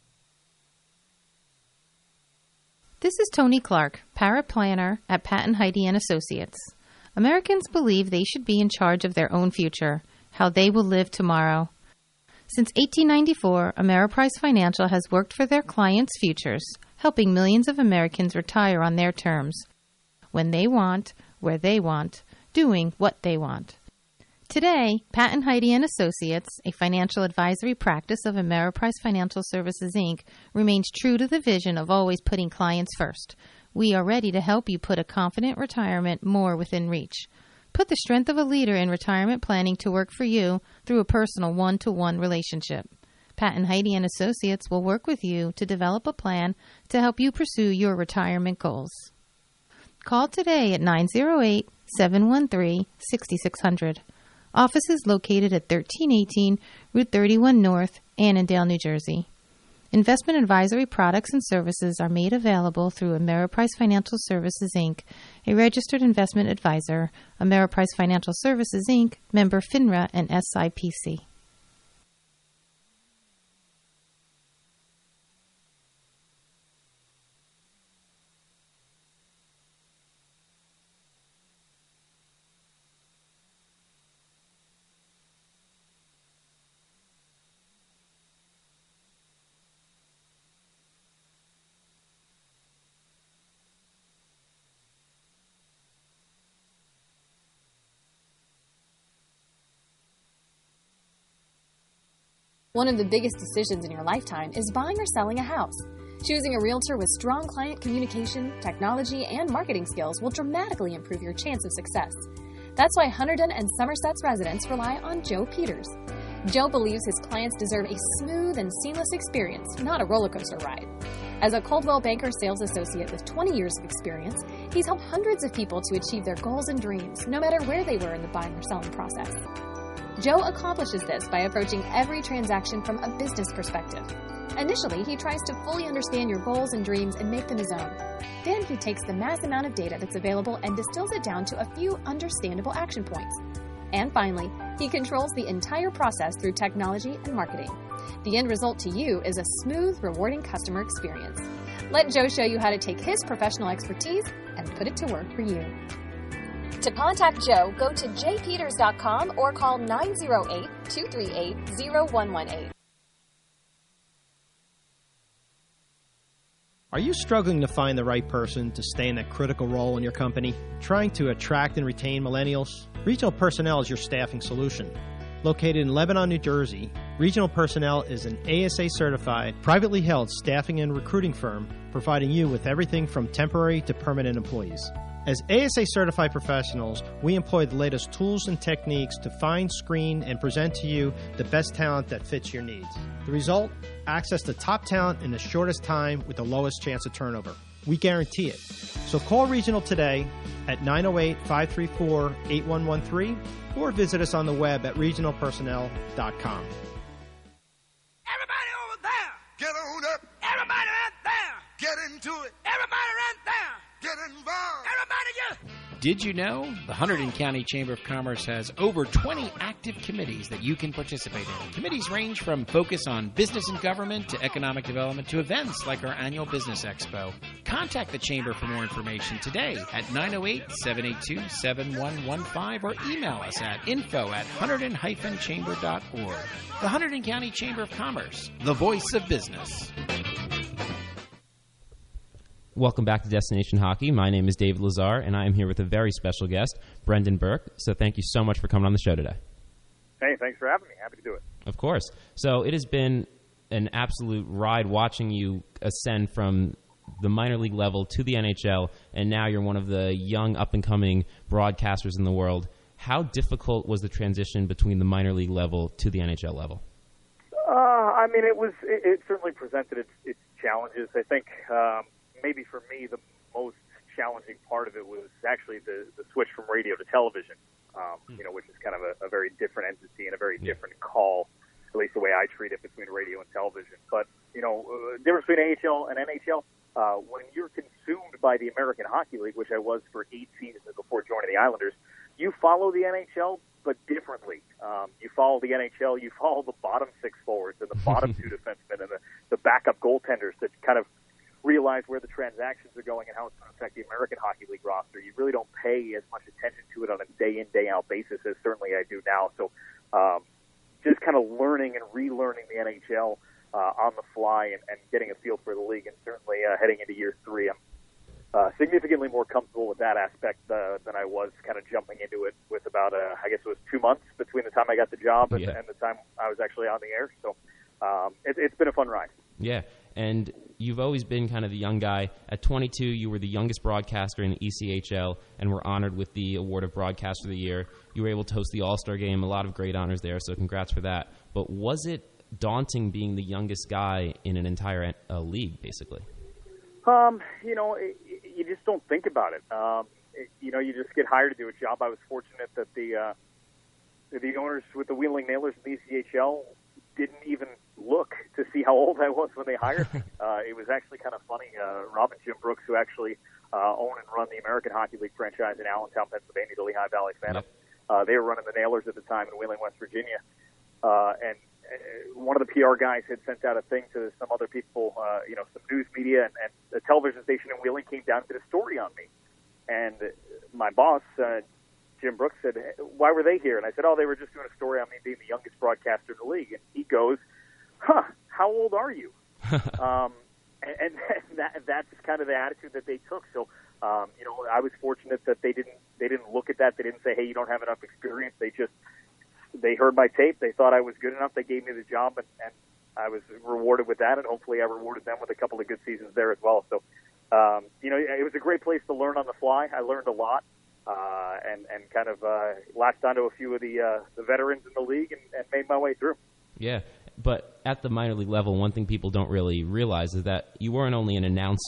This is Tony Clark, paraplanner at Patton Heide and Associates. Americans believe they should be in charge of their own future, how they will live tomorrow. Since eighteen ninety-four, Ameriprise Financial has worked for their clients' futures, helping millions of Americans retire on their terms, when they want, where they want, doing what they want. Today, Patton Heide and Associates, a financial advisory practice of Ameriprise Financial Services, Incorporated, remains true to the vision of always putting clients first. We are ready to help you put a confident retirement more within reach. Put the strength of a leader in retirement planning to work for you through a personal one-to-one relationship. Patton Heide and Associates will work with you to develop a plan to help you pursue your retirement goals. Call today at nine oh eight, seven one three, six six zero zero. Office is located at thirteen eighteen Route thirty-one North, Annandale, New Jersey. Investment advisory products and services are made available through Ameriprise Financial Services, Incorporated, a registered investment advisor. Ameriprise Financial Services, Incorporated, member FINRA and S I P C. One of the biggest decisions in your lifetime is buying or selling a house. Choosing a realtor with strong client communication, technology, and marketing skills will dramatically improve your chance of success. That's why Hunterdon and Somerset's residents rely on Joe Peters. Joe believes his clients deserve a smooth and seamless experience, not a roller coaster ride. As a Coldwell Banker sales associate with twenty years of experience, He's helped hundreds of people to achieve their goals and dreams, no matter where they were in the buying or selling process. Joe accomplishes this by approaching every transaction from a business perspective. Initially, he tries to fully understand your goals and dreams and make them his own. Then he takes the mass amount of data that's available and distills it down to a few understandable action points. And finally, he controls the entire process through technology and marketing. The end result to you is a smooth, rewarding customer experience. Let Joe show you how to take his professional expertise and put it to work for you. To contact Joe, go to j peters dot com or call nine oh eight, two three eight, oh one one eight. Are you struggling to find the right person to stay in that critical role in your company? Trying to attract and retain millennials? Regional Personnel is your staffing solution. Located in Lebanon, New Jersey, Regional Personnel is an A S A-certified, privately held staffing and recruiting firm providing you with everything from temporary to permanent employees. As A S A-certified professionals, we employ the latest tools and techniques to find, screen, and present to you the best talent that fits your needs. The result? Access to top talent in the shortest time with the lowest chance of turnover. We guarantee it. So call Regional today at nine oh eight, five three four, eight one one three or visit us on the web at regional personnel dot com. Everybody over there, get on up. Everybody right there, get into it. Everybody right there, get involved. Everybody just... Did you know the Hunterdon County Chamber of Commerce has over twenty active committees that you can participate in? Committees range from focus on business and government to economic development to events like our annual Business Expo. Contact the Chamber for more information today at nine oh eight, seven eight two, seven one one five or email us at info at hunterdon dash chamber dot org. The Hunterdon County Chamber of Commerce, the voice of business. Welcome back to Destination Hockey. My name is David Lazar, and I am here with a very special guest, Brendan Burke. So thank you so much for coming on the show today. Hey, thanks for having me. Happy to do it. Of course. So it has been an absolute ride watching you ascend from the minor league level to the N H L, and now you're one of the young, up-and-coming broadcasters in the world. How difficult was the transition between the minor league level to the N H L level? Uh, I mean, it was. It, it certainly presented its, its challenges. I think... Um, Maybe for me, the most challenging part of it was actually the, the switch from radio to television, um, you know, which is kind of a, a very different entity and a very different call, at least the way I treat it between radio and television. But, you know, uh, difference between A H L and N H L, uh, when you're consumed by the American Hockey League, which I was for eight seasons before joining the Islanders, you follow the N H L, but differently. Um, you follow the N H L, you follow the bottom six forwards and the bottom two defensemen and the, the backup goaltenders that kind of realize where the transactions are going and how it's going to affect the American Hockey League roster. You really don't pay as much attention to it on a day-in, day-out basis as certainly I do now. So um, just kind of learning and relearning the N H L uh, on the fly and, and getting a feel for the league, and certainly uh, heading into year three, I'm uh, significantly more comfortable with that aspect uh, than I was kind of jumping into it with about, uh, I guess it was two months between the time I got the job and, Yeah. and the time I was actually on the air. So um, it, it's been a fun ride. Yeah, and you've always been kind of the young guy. At twenty-two, you were the youngest broadcaster in the E C H L and were honored with the award of Broadcaster of the Year. You were able to host the All-Star Game, a lot of great honors there, so congrats for that. But was it daunting being the youngest guy in an entire uh, league, basically? Um, you know, it, you just don't think about it. Um, it. You know, you just get hired to do a job. I was fortunate that the uh, the owners with the Wheeling Nailers in the E C H L didn't even look to see how old I was when they hired me. Uh, it was actually kind of funny. Uh, Rob and Jim Brooks, who actually uh, own and run the American Hockey League franchise in Allentown, Pennsylvania, the Lehigh Valley Phantom, uh, they were running the Nailers at the time in Wheeling, West Virginia. Uh, and uh, one of the P R guys had sent out a thing to some other people, uh, you know, some news media, and, and the television station in Wheeling came down and did a story on me. And my boss, uh, Jim Brooks, said, why were they here? And I said, oh, they were just doing a story on me being the youngest broadcaster in the league. And he goes, huh, how old are you? um, and and that, that's kind of the attitude that they took. So, um, you know, I was fortunate that they didn't they didn't look at that. They didn't say, hey, you don't have enough experience. They just, they heard my tape. They thought I was good enough. They gave me the job, and, and I was rewarded with that. And hopefully I rewarded them with a couple of good seasons there as well. So, um, you know, it was a great place to learn on the fly. I learned a lot. Uh, and, and kind of uh, latched onto a few of the uh, the veterans in the league and, and made my way through. Yeah, but at the minor league level, one thing people don't really realize is that you weren't only an announcer,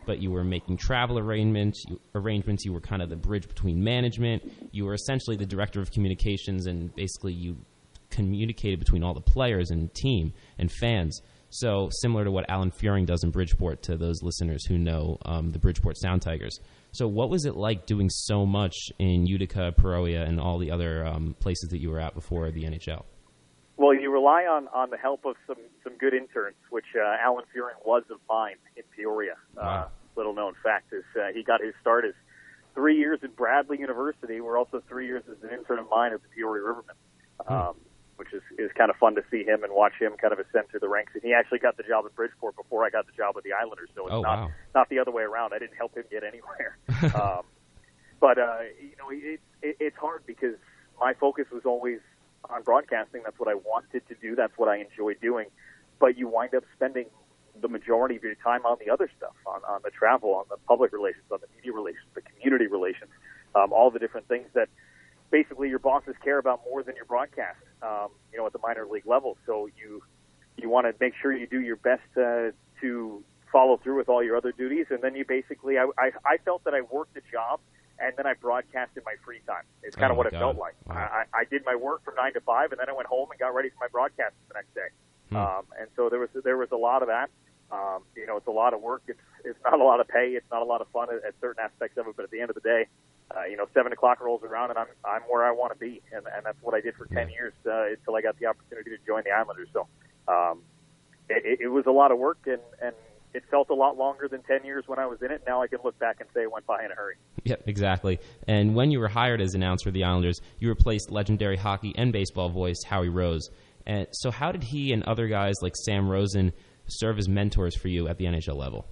but you were making travel arrangements. You, arrangements. You were kind of the bridge between management. You were essentially the director of communications, and basically you communicated between all the players and team and fans. So similar to what Alan Furing does in Bridgeport to those listeners who know um, the Bridgeport Sound Tigers. So what was it like doing so much in Utica, Peoria, and all the other um, places that you were at before the N H L? Well, you rely on, on the help of some, some good interns, which uh, Alan Furing was of mine in Peoria. Wow. Uh, little known fact is uh, he got his start as three years at Bradley University. We're also three years as an intern of mine at the Peoria Rivermen, um, hmm. which is, is kind of fun to see him and watch him kind of ascend through the ranks. And he actually got the job at Bridgeport before I got the job with the Islanders, so it's oh, not wow. not the other way around. I didn't help him get anywhere. um, but, uh, you know, it, it, it's hard because my focus was always on broadcasting. That's what I wanted to do. That's what I enjoy doing. But you wind up spending the majority of your time on the other stuff, on, on the travel, on the public relations, on the media relations, the community relations, um, all the different things that basically your bosses care about more than your broadcast, um, you know, at the minor league level. So you you want to make sure you do your best uh, to follow through with all your other duties. And then you basically, I, I, I felt that I worked a job and then I broadcast in my free time. It's kind oh of what God. it felt like. Wow. I, I did my work from nine to five, and then I went home and got ready for my broadcast the next day. Hmm. Um, and so there was there was a lot of that. Um, you know, it's a lot of work. It's it's not a lot of pay. It's not a lot of fun at, at certain aspects of it. But at the end of the day, uh, you know, seven o'clock rolls around, and I'm I'm where I want to be, and and that's what I did for ten years uh, until I got the opportunity to join the Islanders. So um, it, it was a lot of work, and and it felt a lot longer than ten years when I was in it. Now I can look back and say it went by in a hurry. Yep, exactly. And when you were hired as announcer for the Islanders, you replaced legendary hockey and baseball voice Howie Rose. And so how did he and other guys like Sam Rosen serve as mentors for you at the N H L level?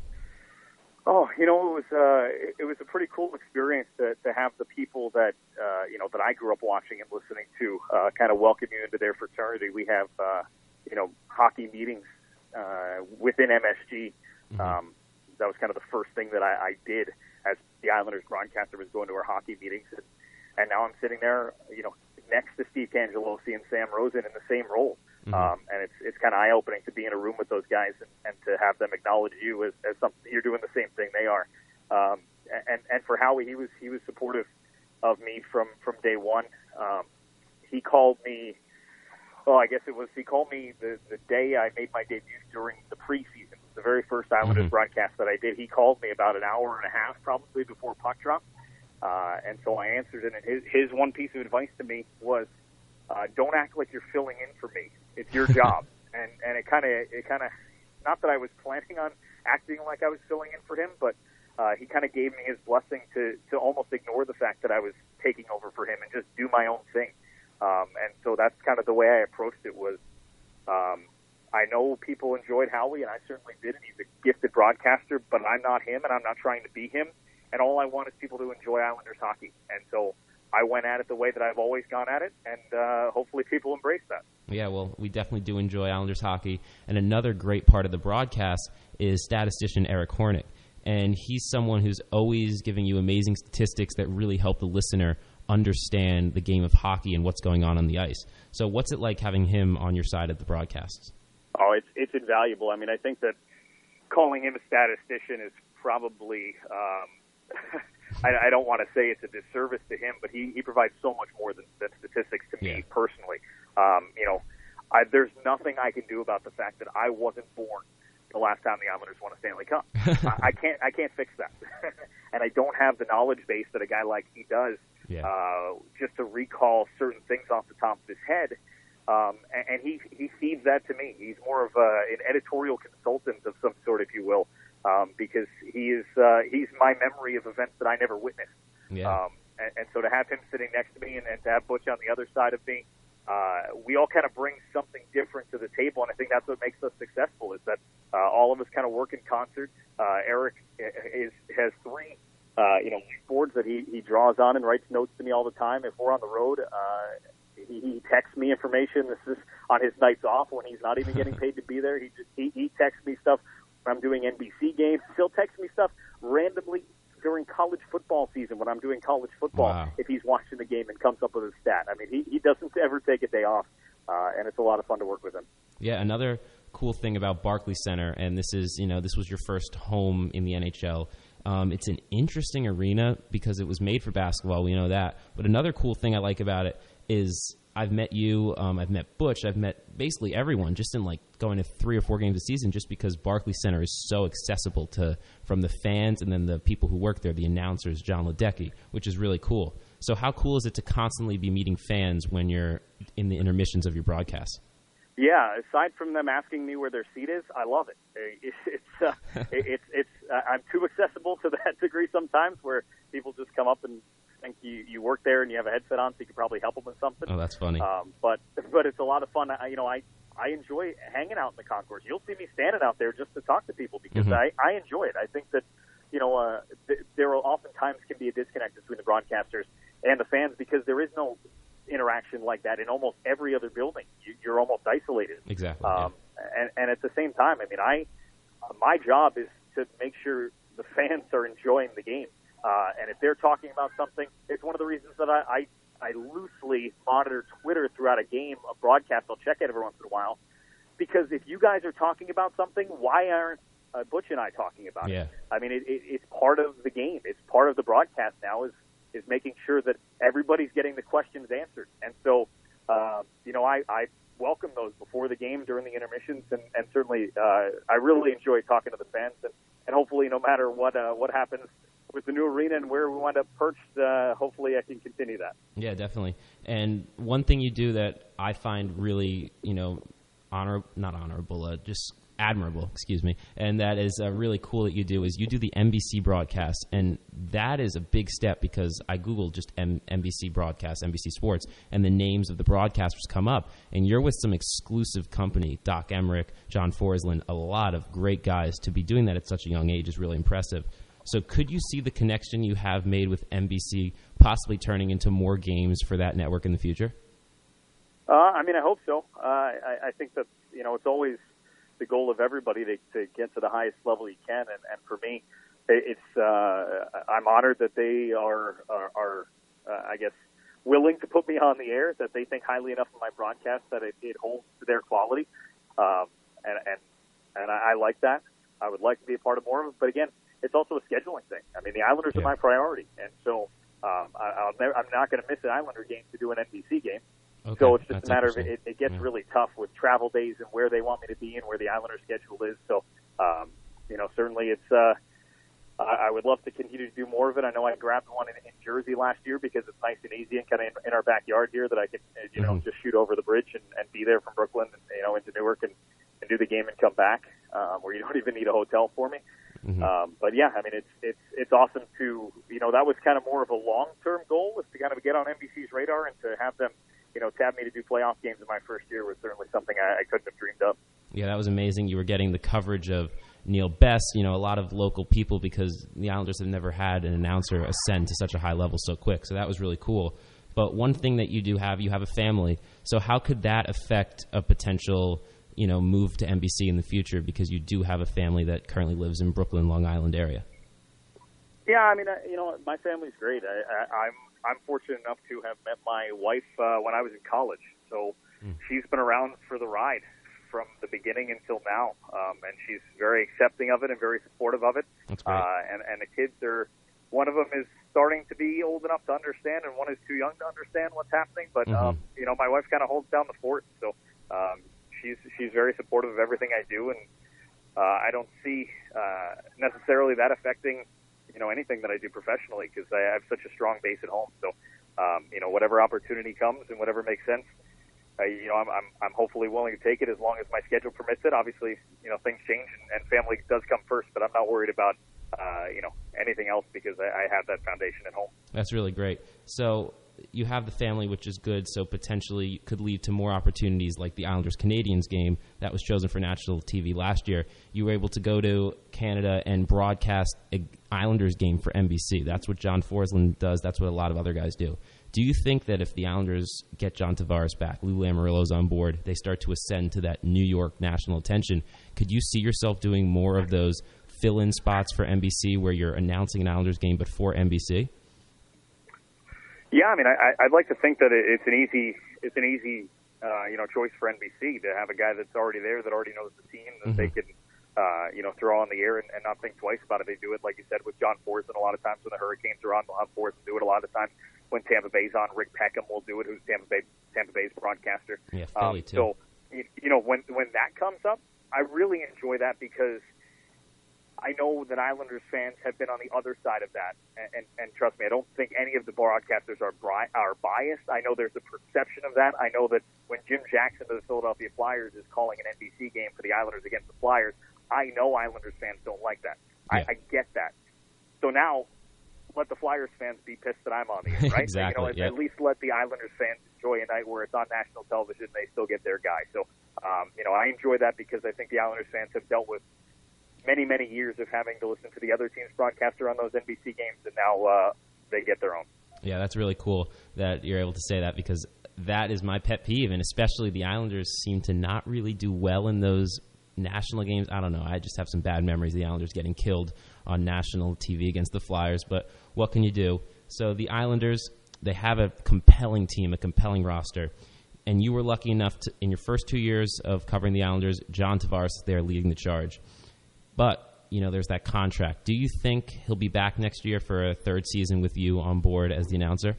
Oh, you know, it was uh, it, it was a pretty cool experience to, to have the people that uh, you know that I grew up watching and listening to uh, kind of welcome you into their fraternity. We have uh, you know hockey meetings uh, within M S G. Mm-hmm. Um, that was kind of the first thing that I, I did as the Islanders broadcaster, was going to our hockey meetings, and, and now I'm sitting there, you know, next to Steve Cangelosi and Sam Rosen in the same role. Mm-hmm. Um, and it's it's kind of eye-opening to be in a room with those guys and, and to have them acknowledge you as, as something you're doing the same thing they are. Um, and and for Howie, he was he was supportive of me from from day one. Um, he called me. Well, I guess it was he called me the the day I made my debut during the preseason, the very first Islanders mm-hmm. broadcast that I did. He called me about an hour and a half probably before puck drop, uh, and so I answered it. And his his one piece of advice to me was, Uh, don't act like you're filling in for me. It's your job. and and it kind of, it kind of, not that I was planning on acting like I was filling in for him, but uh, he kind of gave me his blessing to, to almost ignore the fact that I was taking over for him and just do my own thing. Um, and so that's kind of the way I approached it was, um, I know people enjoyed Howie, and I certainly did, and he's a gifted broadcaster, but I'm not him, and I'm not trying to be him. And all I want is people to enjoy Islanders hockey. And so I went at it the way that I've always gone at it, and uh, hopefully people embrace that. Yeah, well, we definitely do enjoy Islanders hockey. And another great part of the broadcast is statistician Eric Hornick. And he's someone who's always giving you amazing statistics that really help the listener understand the game of hockey and what's going on on the ice. So what's it like having him on your side at the broadcasts? Oh, it's it's invaluable. I mean, I think that calling him a statistician is probably um, – I, I don't want to say it's a disservice to him, but he, he provides so much more than, than statistics to me yeah. personally. Um, you know, I, there's nothing I can do about the fact that I wasn't born the last time the Islanders won a Stanley Cup. I, I can't I can't fix that, and I don't have the knowledge base that a guy like he does yeah. uh, just to recall certain things off the top of his head. Um, and, and he he feeds that to me. He's more of a, an editorial consultant of some sort, if you will. Um, because he is, uh, he's my memory of events that I never witnessed. Yeah. Um, and, and so to have him sitting next to me and, and to have Butch on the other side of me, uh, we all kind of bring something different to the table. And I think that's what makes us successful is that, uh, all of us kind of work in concert. Uh, Eric is, has three, uh, you know, boards that he, he draws on and writes notes to me all the time. If we're on the road, uh, he, he texts me information. This is on his nights off when he's not even getting paid to be there. He just, he, he texts me stuff. When I'm doing N B C games, he'll text me stuff randomly during college football season when I'm doing college football wow. if he's watching the game and comes up with a stat. I mean, he, he doesn't ever take a day off, uh, and it's a lot of fun to work with him. Yeah, another cool thing about Barclays Center, and this is, you know, this was your first home in the N H L. Um, it's an interesting arena because it was made for basketball. We know that. But another cool thing I like about it is I've met you, um, I've met Butch, I've met basically everyone just in like going to three or four games a season just because Barclays Center is so accessible to from the fans and then the people who work there, the announcers, John Ledecky, which is really cool. So how cool is it to constantly be meeting fans when you're in the intermissions of your broadcast? Yeah, aside from them asking me where their seat is, I love it. It's it's uh, it's it's uh, I'm too accessible to that degree sometimes, where people just come up and think you you work there and you have a headset on, so you could probably help them with something. Oh, that's funny. Um, but but it's a lot of fun. I, you know, I I enjoy hanging out in the concourse. You'll see me standing out there just to talk to people because Mm-hmm. I I enjoy it. I think that you know uh, th- there will oftentimes can be a disconnect between the broadcasters and the fans because there is no interaction like that in almost every other building. You, you're almost isolated. Exactly. Um, and, and at the same time, I mean, I my job is to make sure the fans are enjoying the game. Uh, and if they're talking about something, it's one of the reasons that I, I, I loosely monitor Twitter throughout a game, a broadcast. I'll check it every once in a while. Because if you guys are talking about something, why aren't uh, Butch and I talking about yeah. it? I mean, it, it, it's part of the game. It's part of the broadcast now is is making sure that everybody's getting the questions answered. And so, uh, you know, I, I welcome those before the game, during the intermissions, and, and certainly uh, I really enjoy talking to the fans. And, and hopefully, no matter what uh, what happens with the new arena and where we wind up perched, uh, hopefully I can continue that. Yeah, definitely. And one thing you do that I find really, you know, honor not honorable, uh, just admirable, excuse me, and that is uh, really cool that you do is you do the N B C broadcast, and that is a big step because I Googled just M- N B C broadcast, N B C Sports, and the names of the broadcasters come up, and you're with some exclusive company, Doc Emmerich, John Forsland, a lot of great guys. To be doing that at such a young age is really impressive. So could you see the connection you have made with N B C possibly turning into more games for that network in the future? Uh, I mean, I hope so. Uh, I, I think that, you know, it's always the goal of everybody to, to get to the highest level you can. And, and for me, it's uh, I'm honored that they are, are, are uh, I guess, willing to put me on the air, that they think highly enough of my broadcast that it, it holds to their quality. Um, and and, and I, I like that. I would like to be a part of more of it. But again, it's also a scheduling thing. I mean, the Islanders yeah. are my priority. And so um, I, I'll never, I'm not going to miss an Islander game to do an N B C game. Okay, so it's just that's a matter of it, it gets yeah. really tough with travel days and where they want me to be and where the Islander schedule is. So, um, you know, certainly it's, uh, I, I would love to continue to do more of it. I know I grabbed one in, in Jersey last year because it's nice and easy and kind of in, in our backyard here that I can, you know, mm-hmm. just shoot over the bridge and, and be there from Brooklyn and, you know, into Newark and, and do the game and come back, um, where you don't even need a hotel for me. Mm-hmm. Um, but yeah, I mean, it's, it's, it's awesome to, you know, that was kind of more of a long-term goal, was to kind of get on N B C's radar and to have them, you know, tap me to do playoff games in my first year was certainly something I, I couldn't have dreamed of. Yeah, that was amazing. You were getting the coverage of Neil Best, you know, a lot of local people, because the Islanders have never had an announcer ascend to such a high level so quick. So that was really cool. But one thing that you do have, you have a family. So how could that affect a potential, you know, move to N B C in the future, because you do have a family that currently lives in Brooklyn, Long Island area? Yeah, I mean, I, you know, my family's great. I, I, I'm I'm fortunate enough to have met my wife uh, when I was in college. So mm. she's been around for the ride from the beginning until now, um, and she's very accepting of it and very supportive of it. That's great. Uh, and, and the kids are, one of them is starting to be old enough to understand, and one is too young to understand what's happening. But, mm-hmm. um, you know, my wife kind of holds down the fort. So um, she's she's very supportive of everything I do, and uh, I don't see uh, necessarily that affecting, you know, anything that I do professionally, because I have such a strong base at home. So, um, you know, whatever opportunity comes and whatever makes sense, uh, you know, I'm, I'm, I'm hopefully willing to take it as long as my schedule permits it. Obviously, you know, things change and, and family does come first, but I'm not worried about, uh, you know, anything else because I, I have that foundation at home. That's really great. So you have the family, which is good, so potentially could lead to more opportunities like the Islanders-Canadiens game that was chosen for national T V last year. You were able to go to Canada and broadcast an Islanders game for N B C. That's what John Forsland does. That's what a lot of other guys do. Do you think that if the Islanders get John Tavares back, Lou Lamoriello's on board, they start to ascend to that New York national attention, could you see yourself doing more of those fill-in spots for N B C where you're announcing an Islanders game but for N B C? Yeah, I mean, I, I'd like to think that it's an easy, it's an easy uh, you know, choice for N B C to have a guy that's already there, that already knows the team, that mm-hmm. they can, uh, you know, throw on the air and, and not think twice about it. They do it, like you said, with John Forson. A lot of times when the Hurricanes are on, they'll have Forson do it. A lot of the times when Tampa Bay's on, Rick Peckham will do it, who's Tampa Bay Tampa Bay's broadcaster. Yeah, Philly um, too. So, you, you know, when when that comes up, I really enjoy that because I know that Islanders fans have been on the other side of that, and, and, and trust me, I don't think any of the broadcasters are bri- are biased. I know there's a perception of that. I know that when Jim Jackson of the Philadelphia Flyers is calling an N B C game for the Islanders against the Flyers, I know Islanders fans don't like that. Yeah. I, I get that. So now, let the Flyers fans be pissed that I'm on the air, right? Exactly. You know, yep. At least let the Islanders fans enjoy a night where it's on national television and they still get their guy. So, um, you know, I enjoy that because I think the Islanders fans have dealt with many, many years of having to listen to the other team's broadcaster on those N B C games, and now uh, they get their own. Yeah, that's really cool that you're able to say that because that is my pet peeve, and especially the Islanders seem to not really do well in those national games. I don't know. I just have some bad memories of the Islanders getting killed on national T V against the Flyers, but what can you do? So the Islanders, they have a compelling team, a compelling roster, and you were lucky enough to, in your first two years of covering the Islanders, John Tavares is there leading the charge. But, you know, there's that contract. Do you think he'll be back next year for a third season with you on board as the announcer?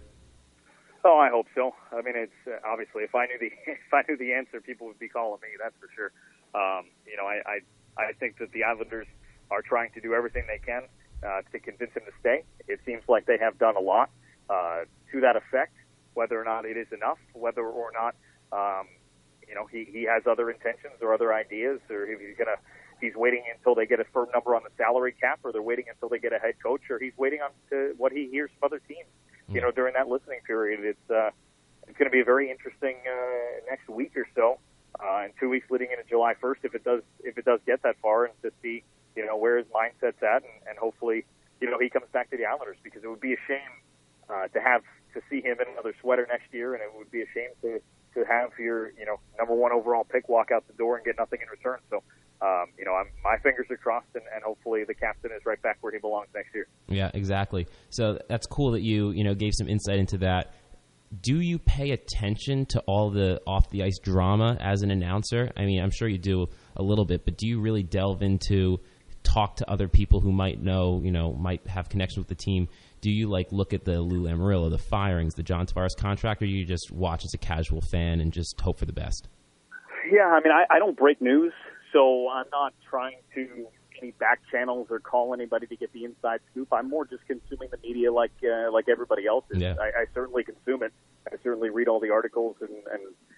Oh, I hope so. I mean, it's uh, obviously if I knew the if I knew the answer, people would be calling me. That's for sure. Um, you know, I, I I think that the Islanders are trying to do everything they can uh, to convince him to stay. It seems like they have done a lot uh, to that effect. Whether or not it is enough, whether or not um, you know he, he has other intentions or other ideas, or if he's gonna he's waiting until they get a firm number on the salary cap, or they're waiting until they get a head coach, or he's waiting on to what he hears from other teams. You know, during that listening period, it's uh, it's going to be a very interesting uh, next week or so, uh, and two weeks leading into July first, if it does if it does get that far, and to see you know where his mindset's at, and, and hopefully you know he comes back to the Islanders, because it would be a shame uh, to have to see him in another sweater next year, and it would be a shame to to have your you know number one overall pick walk out the door and get nothing in return. So. Um, you know, I'm, my fingers are crossed, and, and hopefully the captain is right back where he belongs next year. Yeah, exactly. So that's cool that you, you know, gave some insight into that. Do you pay attention to all the off-the-ice drama as an announcer? I mean, I'm sure you do a little bit, but do you really delve into, talk to other people who might know, you know, might have connections with the team? Do you, like, look at the Lou Lamoriello, the firings, the John Tavares contract, or do you just watch as a casual fan and just hope for the best? Yeah, I mean, I, I don't break news. So I'm not trying to any back channels or call anybody to get the inside scoop. I'm more just consuming the media like uh, like everybody else is. Yeah. I, I certainly consume it. I certainly read all the articles and, and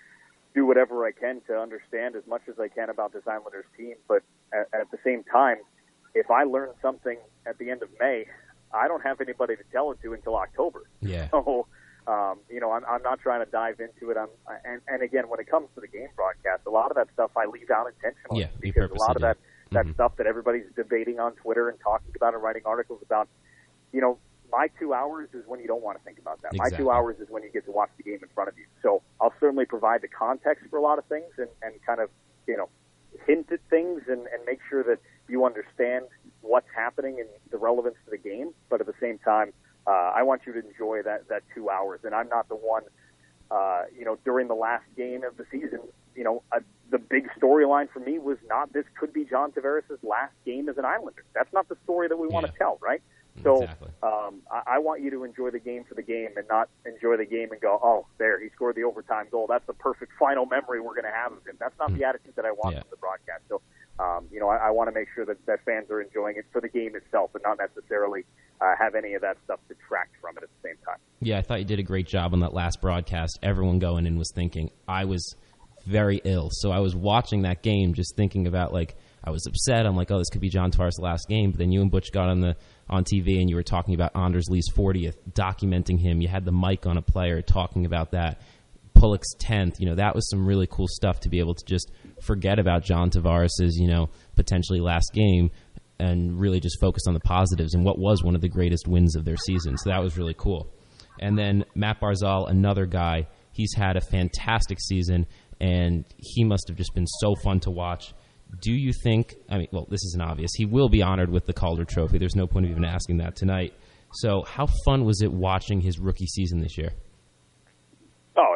do whatever I can to understand as much as I can about this Islanders team. But at, at the same time, if I learn something at the end of May, I don't have anybody to tell it to until October. Yeah. So, Um, you know, I'm, I'm not trying to dive into it. I'm, and, and again, when it comes to the game broadcast, a lot of that stuff I leave out intentionally, yeah, because a lot of that, that mm-hmm. stuff that everybody's debating on Twitter and talking about and writing articles about, you know, my two hours is when you don't want to think about that. Exactly. My two hours is when you get to watch the game in front of you. So I'll certainly provide the context for a lot of things and, and kind of, you know, hint at things and, and make sure that you understand what's happening and the relevance to the game. But at the same time, Uh, I want you to enjoy that, that two hours. And I'm not the one, uh, you know, during the last game of the season, you know, uh, the big storyline for me was not this could be John Tavares' last game as an Islander. That's not the story that we yeah. want to tell, right? So exactly. um, I, I want you to enjoy the game for the game and not enjoy the game and go, oh, there, he scored the overtime goal. That's the perfect final memory we're going to have of him. That's not mm. the attitude that I want yeah. from the broadcast. So, um, you know, I, I want to make sure that, that fans are enjoying it for the game itself and not necessarily uh, have any of that stuff detract from it at the same time. Yeah, I thought you did a great job on that last broadcast. Everyone going in was thinking, I was very ill. So I was watching that game just thinking about, like, I was upset. I'm like, oh, this could be John Tavares' last game. But then you and Butch got on the on T V and you were talking about Anders Lee's fortieth, documenting him. You had the mic on a player talking about that. Pulock's tenth, you know, that was some really cool stuff to be able to just forget about John Tavares' you know, potentially last game and really just focus on the positives and what was one of the greatest wins of their season. So that was really cool. And then Matt Barzal, another guy, he's had a fantastic season, and he must have just been so fun to watch. Do you think, I mean, well, this isn't obvious. He will be honored with the Calder Trophy. There's no point of even asking that tonight. So how fun was it watching his rookie season this year? Oh, it was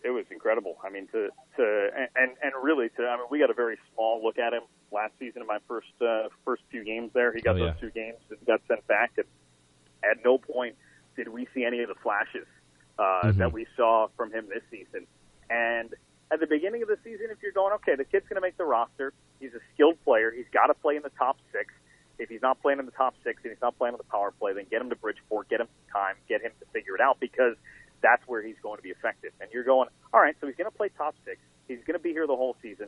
it was incredible. I mean, to to and and really to I mean, we got a very small look at him last season in my first uh, first few games there. He got oh, yeah. those two games and got sent back. And at no point did we see any of the flashes uh, mm-hmm. that we saw from him this season. And at the beginning of the season, if you're going, okay, the kid's going to make the roster. He's a skilled player. He's got to play in the top six. If he's not playing in the top six and he's not playing on the power play, then get him to Bridgeport, get him some time, get him to figure it out, because that's where he's going to be effective. And you're going, all right, so he's going to play top six. He's going to be here the whole season.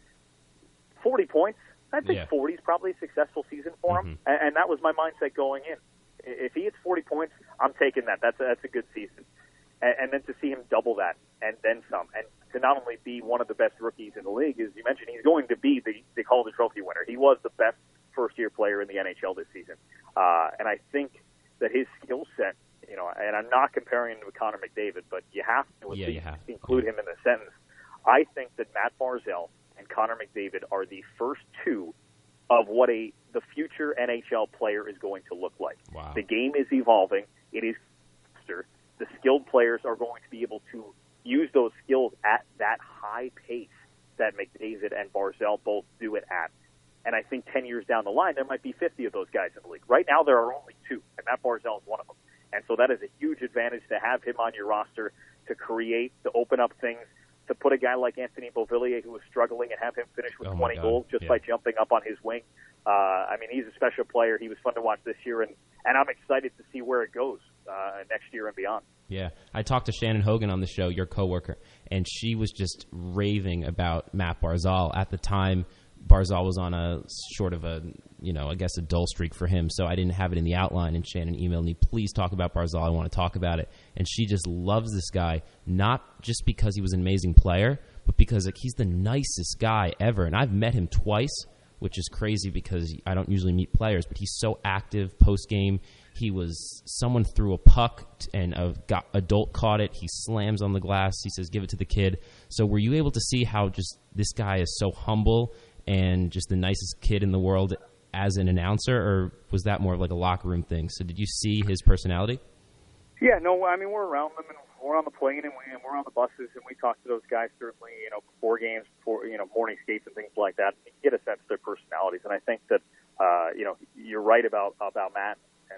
forty points. I think yeah. forty is probably a successful season for him. Mm-hmm. And, and that was my mindset going in. If he hits forty points, I'm taking that. That's a, that's a good season. And, and then to see him double that and then some, and to not only be one of the best rookies in the league, as you mentioned, he's going to be the, the Calder Trophy winner. He was the best first-year player in the N H L this season. Uh, and I think that his skill set, you know, and I'm not comparing him to Connor McDavid, but you have to yeah, you have. include him in the sentence. I think that Matt Barzal and Connor McDavid are the first two of what a the future N H L player is going to look like. Wow. The game is evolving. It is faster. The skilled players are going to be able to use those skills at that high pace that McDavid and Barzal both do it at. And I think ten years down the line, there might be fifty of those guys in the league. Right now, there are only two, and Matt Barzal is one of them. And so that is a huge advantage to have him on your roster, to create, to open up things, to put a guy like Anthony Beauvillier, who was struggling, and have him finish with oh twenty God. goals just yeah. by jumping up on his wing. Uh, I mean, he's a special player. He was fun to watch this year, and, and I'm excited to see where it goes uh, next year and beyond. Yeah, I talked to Shannon Hogan on the show, your coworker, and she was just raving about Matt Barzal. At the time, Barzal was on a sort of a, you know, I guess a dull streak for him, so I didn't have it in the outline, and Shannon emailed me, please talk about Barzal, I want to talk about it. And she just loves this guy, not just because he was an amazing player, but because like, he's the nicest guy ever. And I've met him twice, which is crazy because I don't usually meet players, but he's so active post-game. He was, someone threw a puck and a got, adult caught it. He slams on the glass. He says, give it to the kid. So were you able to see how just this guy is so humble and just the nicest kid in the world as an announcer, or was that more of like a locker room thing? So did you see his personality? Yeah, no, I mean, we're around them, and we're on the plane, and, we, and we're on the buses, and we talk to those guys certainly, you know, before games, before, you know, morning skates and things like that. You get a sense of their personalities, and I think that, uh, you know, you're right about, about Matt and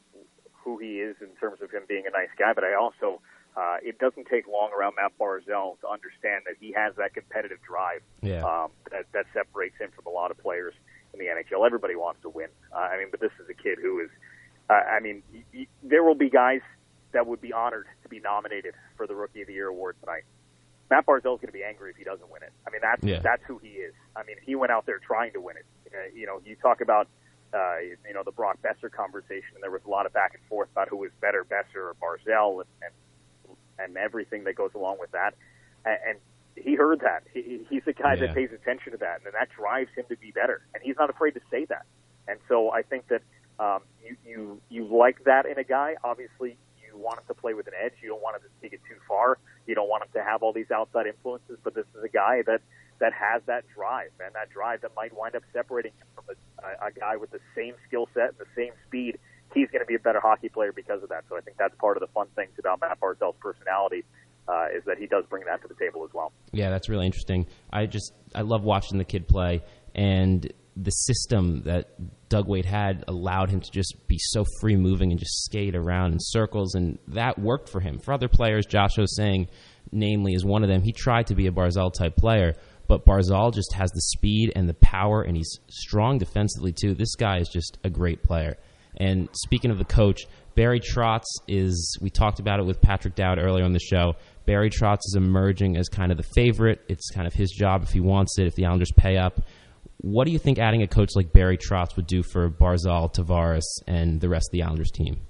who he is in terms of him being a nice guy, but I also, uh, it doesn't take long around Matt Barzal to understand that he has that competitive drive yeah. um, that, that separates him from a lot of players in the N H L. Everybody wants to win. Uh, I mean, but this is a kid who is, uh, I mean, y- y- there will be guys that would be honored to be nominated for the Rookie of the Year award tonight. Matt Barzal is going to be angry if he doesn't win it. I mean, that's yeah. that's who he is. I mean, he went out there trying to win it. Uh, you know, you talk about, uh, you know, the Brock Besser conversation, and there was a lot of back and forth about who was better, Besser or Barzal, and, and and everything that goes along with that. And, and he heard that. He, he's the guy yeah. that pays attention to that, and that drives him to be better. And he's not afraid to say that. And so I think that um, you, you you like that in a guy. Obviously, you want him to play with an edge. You don't want him to take it too far. You don't want him to have all these outside influences. But this is a guy that, that has that drive, and that drive that might wind up separating him from a, a guy with the same skill set and the same speed. He's going to be a better hockey player because of that. So I think that's part of the fun things about Matt Barzal's personality, uh, is that he does bring that to the table as well. Yeah, that's really interesting. I just, I love watching the kid play, and the system that Doug Weight had allowed him to just be so free-moving and just skate around in circles, and that worked for him. For other players, Josh Osang, namely, is one of them. He tried to be a Barzal-type player, but Barzal just has the speed and the power, and he's strong defensively, too. This guy is just a great player. And speaking of the coach, Barry Trotz is, we talked about it with Patrick Dowd earlier on the show, Barry Trotz is emerging as kind of the favorite. It's kind of his job if he wants it, if the Islanders pay up. What do you think adding a coach like Barry Trotz would do for Barzal, Tavares, and the rest of the Islanders team?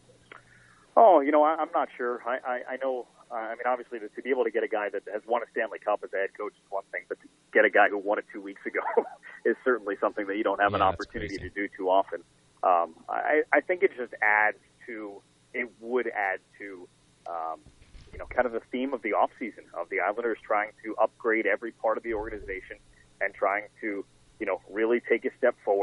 Oh, you know, I, I'm not sure. I, I, I know, uh, I mean, obviously, to, to be able to get a guy that has won a Stanley Cup as a head coach is one thing, but to get a guy who won it two weeks ago is certainly something that you don't have yeah, an opportunity to do too often. Um, I, I think it just adds to, it would add to, um, you know, kind of the theme of the offseason of the Islanders trying to upgrade every part of the organization and trying to, you know, really take a step forward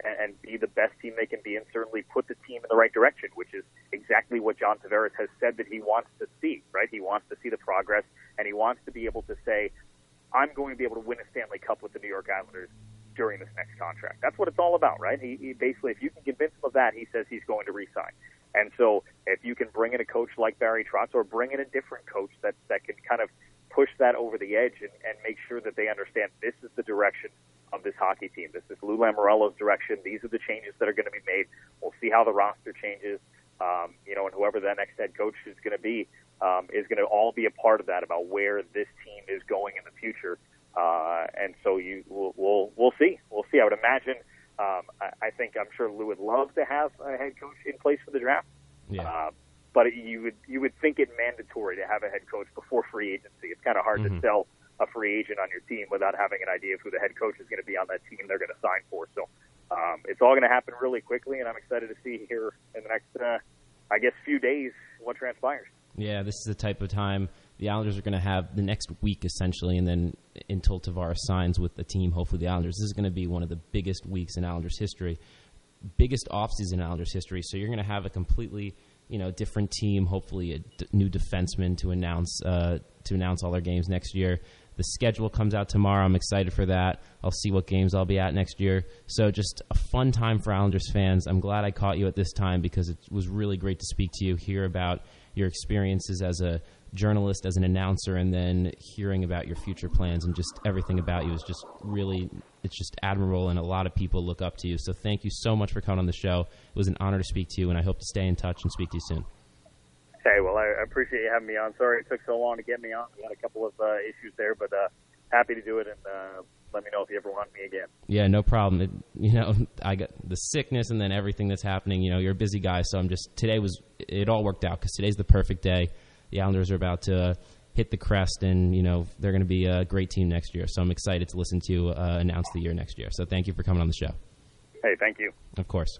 and, and be the best team they can be, and certainly put the team in the right direction, which is exactly what John Tavares has said that he wants to see, right? He wants to see the progress, and he wants to be able to say, I'm going to be able to win a Stanley Cup with the New York Islanders during this next contract. That's what it's all about, right? He, he basically, if you can convince him of that, he says he's going to re-sign. And so if you can bring in a coach like Barry Trotz, or bring in a different coach that, that can kind of push that over the edge and, and make sure that they understand this is the direction of this hockey team. This is Lou Lamoriello's direction. These are the changes that are going to be made. We'll see how the roster changes, um, you know, and whoever that next head coach is going to be um, is going to all be a part of that, about where this team is going in the future. Uh, and so you, we'll, we'll, we'll see. We'll see. I would imagine, um, I, I think, I'm sure Lou would love to have a head coach in place for the draft. Yeah. Uh, but you would you would think it mandatory to have a head coach before free agency. It's kind of hard Mm-hmm. to sell a free agent on your team without having an idea of who the head coach is going to be on that team they're going to sign for. So um, it's all going to happen really quickly, and I'm excited to see here in the next, uh, I guess, few days what transpires. Yeah, this is the type of time the Islanders are going to have the next week, essentially, and then until Tavares signs with the team, hopefully the Islanders. This is going to be one of the biggest weeks in Islanders history, biggest offseason in Islanders history. So you're going to have a completely, you know, different team, hopefully a d- new defenseman to announce uh, to announce all their games next year. The schedule comes out tomorrow. I'm excited for that. I'll see what games I'll be at next year. So just a fun time for Islanders fans. I'm glad I caught you at this time because it was really great to speak to you, hear about your experiences as a journalist, as an announcer, and then hearing about your future plans, and just everything about you is just really, it's just admirable, and a lot of people look up to you. So thank you so much for coming on the show. It was an honor to speak to you, and I hope to stay in touch and speak to you soon. Hey, well, I appreciate you having me on. Sorry it took so long to get me on. We had a couple of uh, issues there, but uh, happy to do it, and uh, let me know if you ever want me again. Yeah, no problem. It, you know, I got the sickness and then everything that's happening. You know, you're a busy guy, so I'm just, today was, it all worked out because today's the perfect day. The Islanders are about to hit the crest, and, you know, they're going to be a great team next year. So I'm excited to listen to you uh, announce the year next year. So thank you for coming on the show. Hey, thank you. Of course.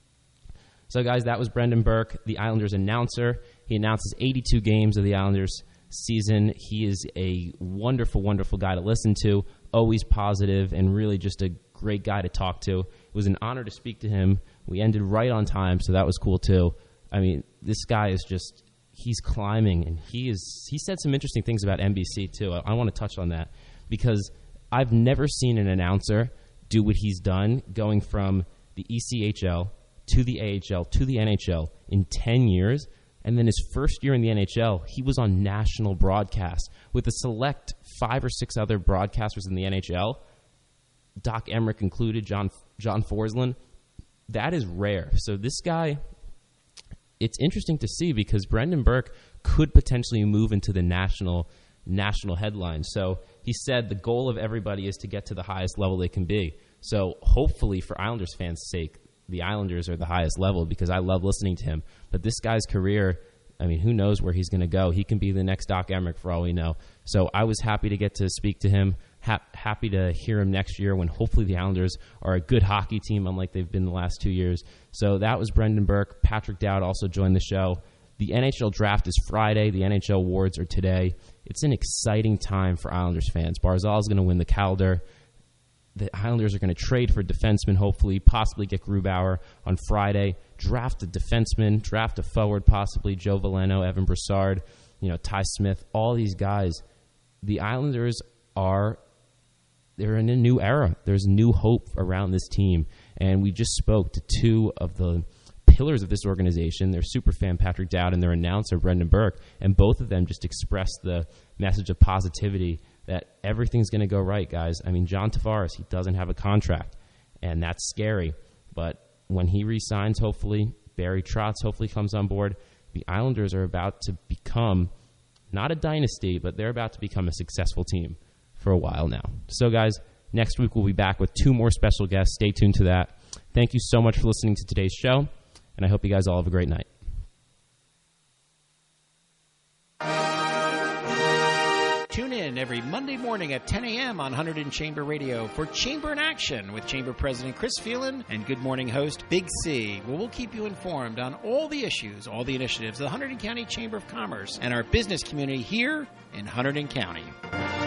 So, guys, that was Brendan Burke, the Islanders announcer. He announces eighty-two games of the Islanders season. He is a wonderful, wonderful guy to listen to, always positive, and really just a great guy to talk to. It was an honor to speak to him. We ended right on time, so that was cool, too. I mean, this guy is just, he's climbing, and he is. He said some interesting things about N B C, too. I, I want to touch on that because I've never seen an announcer do what he's done, going from the E C H L to the A H L to the N H L in ten years. And then his first year in the N H L, he was on national broadcast with a select five or six other broadcasters in the N H L, Doc Emmerich included, John John Forsland. That is rare. So this guy, it's interesting to see because Brendan Burke could potentially move into the national national headlines. So he said the goal of everybody is to get to the highest level they can be. So hopefully, for Islanders fans' sake, the Islanders are the highest level because I love listening to him. But this guy's career, I mean, who knows where he's going to go? He can be the next Doc Emmerich for all we know. So I was happy to get to speak to him, ha- happy to hear him next year when hopefully the Islanders are a good hockey team unlike they've been the last two years. So that was Brendan Burke. Patrick Dowd also joined the show. The N H L draft is Friday. The N H L awards are today. It's an exciting time for Islanders fans. Barzal is going to win the Calder. The Islanders are going to trade for defensemen, hopefully, possibly get Grubauer on Friday, draft a defenseman, draft a forward, possibly Joe Veleno, Evan Brassard, you know, Ty Smith, all these guys. The Islanders are, they're in a new era. There's new hope around this team. And we just spoke to two of the pillars of this organization, their superfan Patrick Dowd and their announcer Brendan Burke, and both of them just expressed the message of positivity that everything's going to go right, guys. I mean, John Tavares, he doesn't have a contract, and that's scary. But when he re-signs, hopefully, Barry Trotz hopefully comes on board, the Islanders are about to become, not a dynasty, but they're about to become a successful team for a while now. So, guys, next week we'll be back with two more special guests. Stay tuned to that. Thank you so much for listening to today's show, and I hope you guys all have a great night. Tune in every Monday morning at ten a.m. on Hunterdon in Chamber Radio for Chamber in Action with Chamber President Chris Phelan and Good Morning host Big C, where we'll keep you informed on all the issues, all the initiatives of the Hunterdon County Chamber of Commerce and our business community here in Hunterdon County.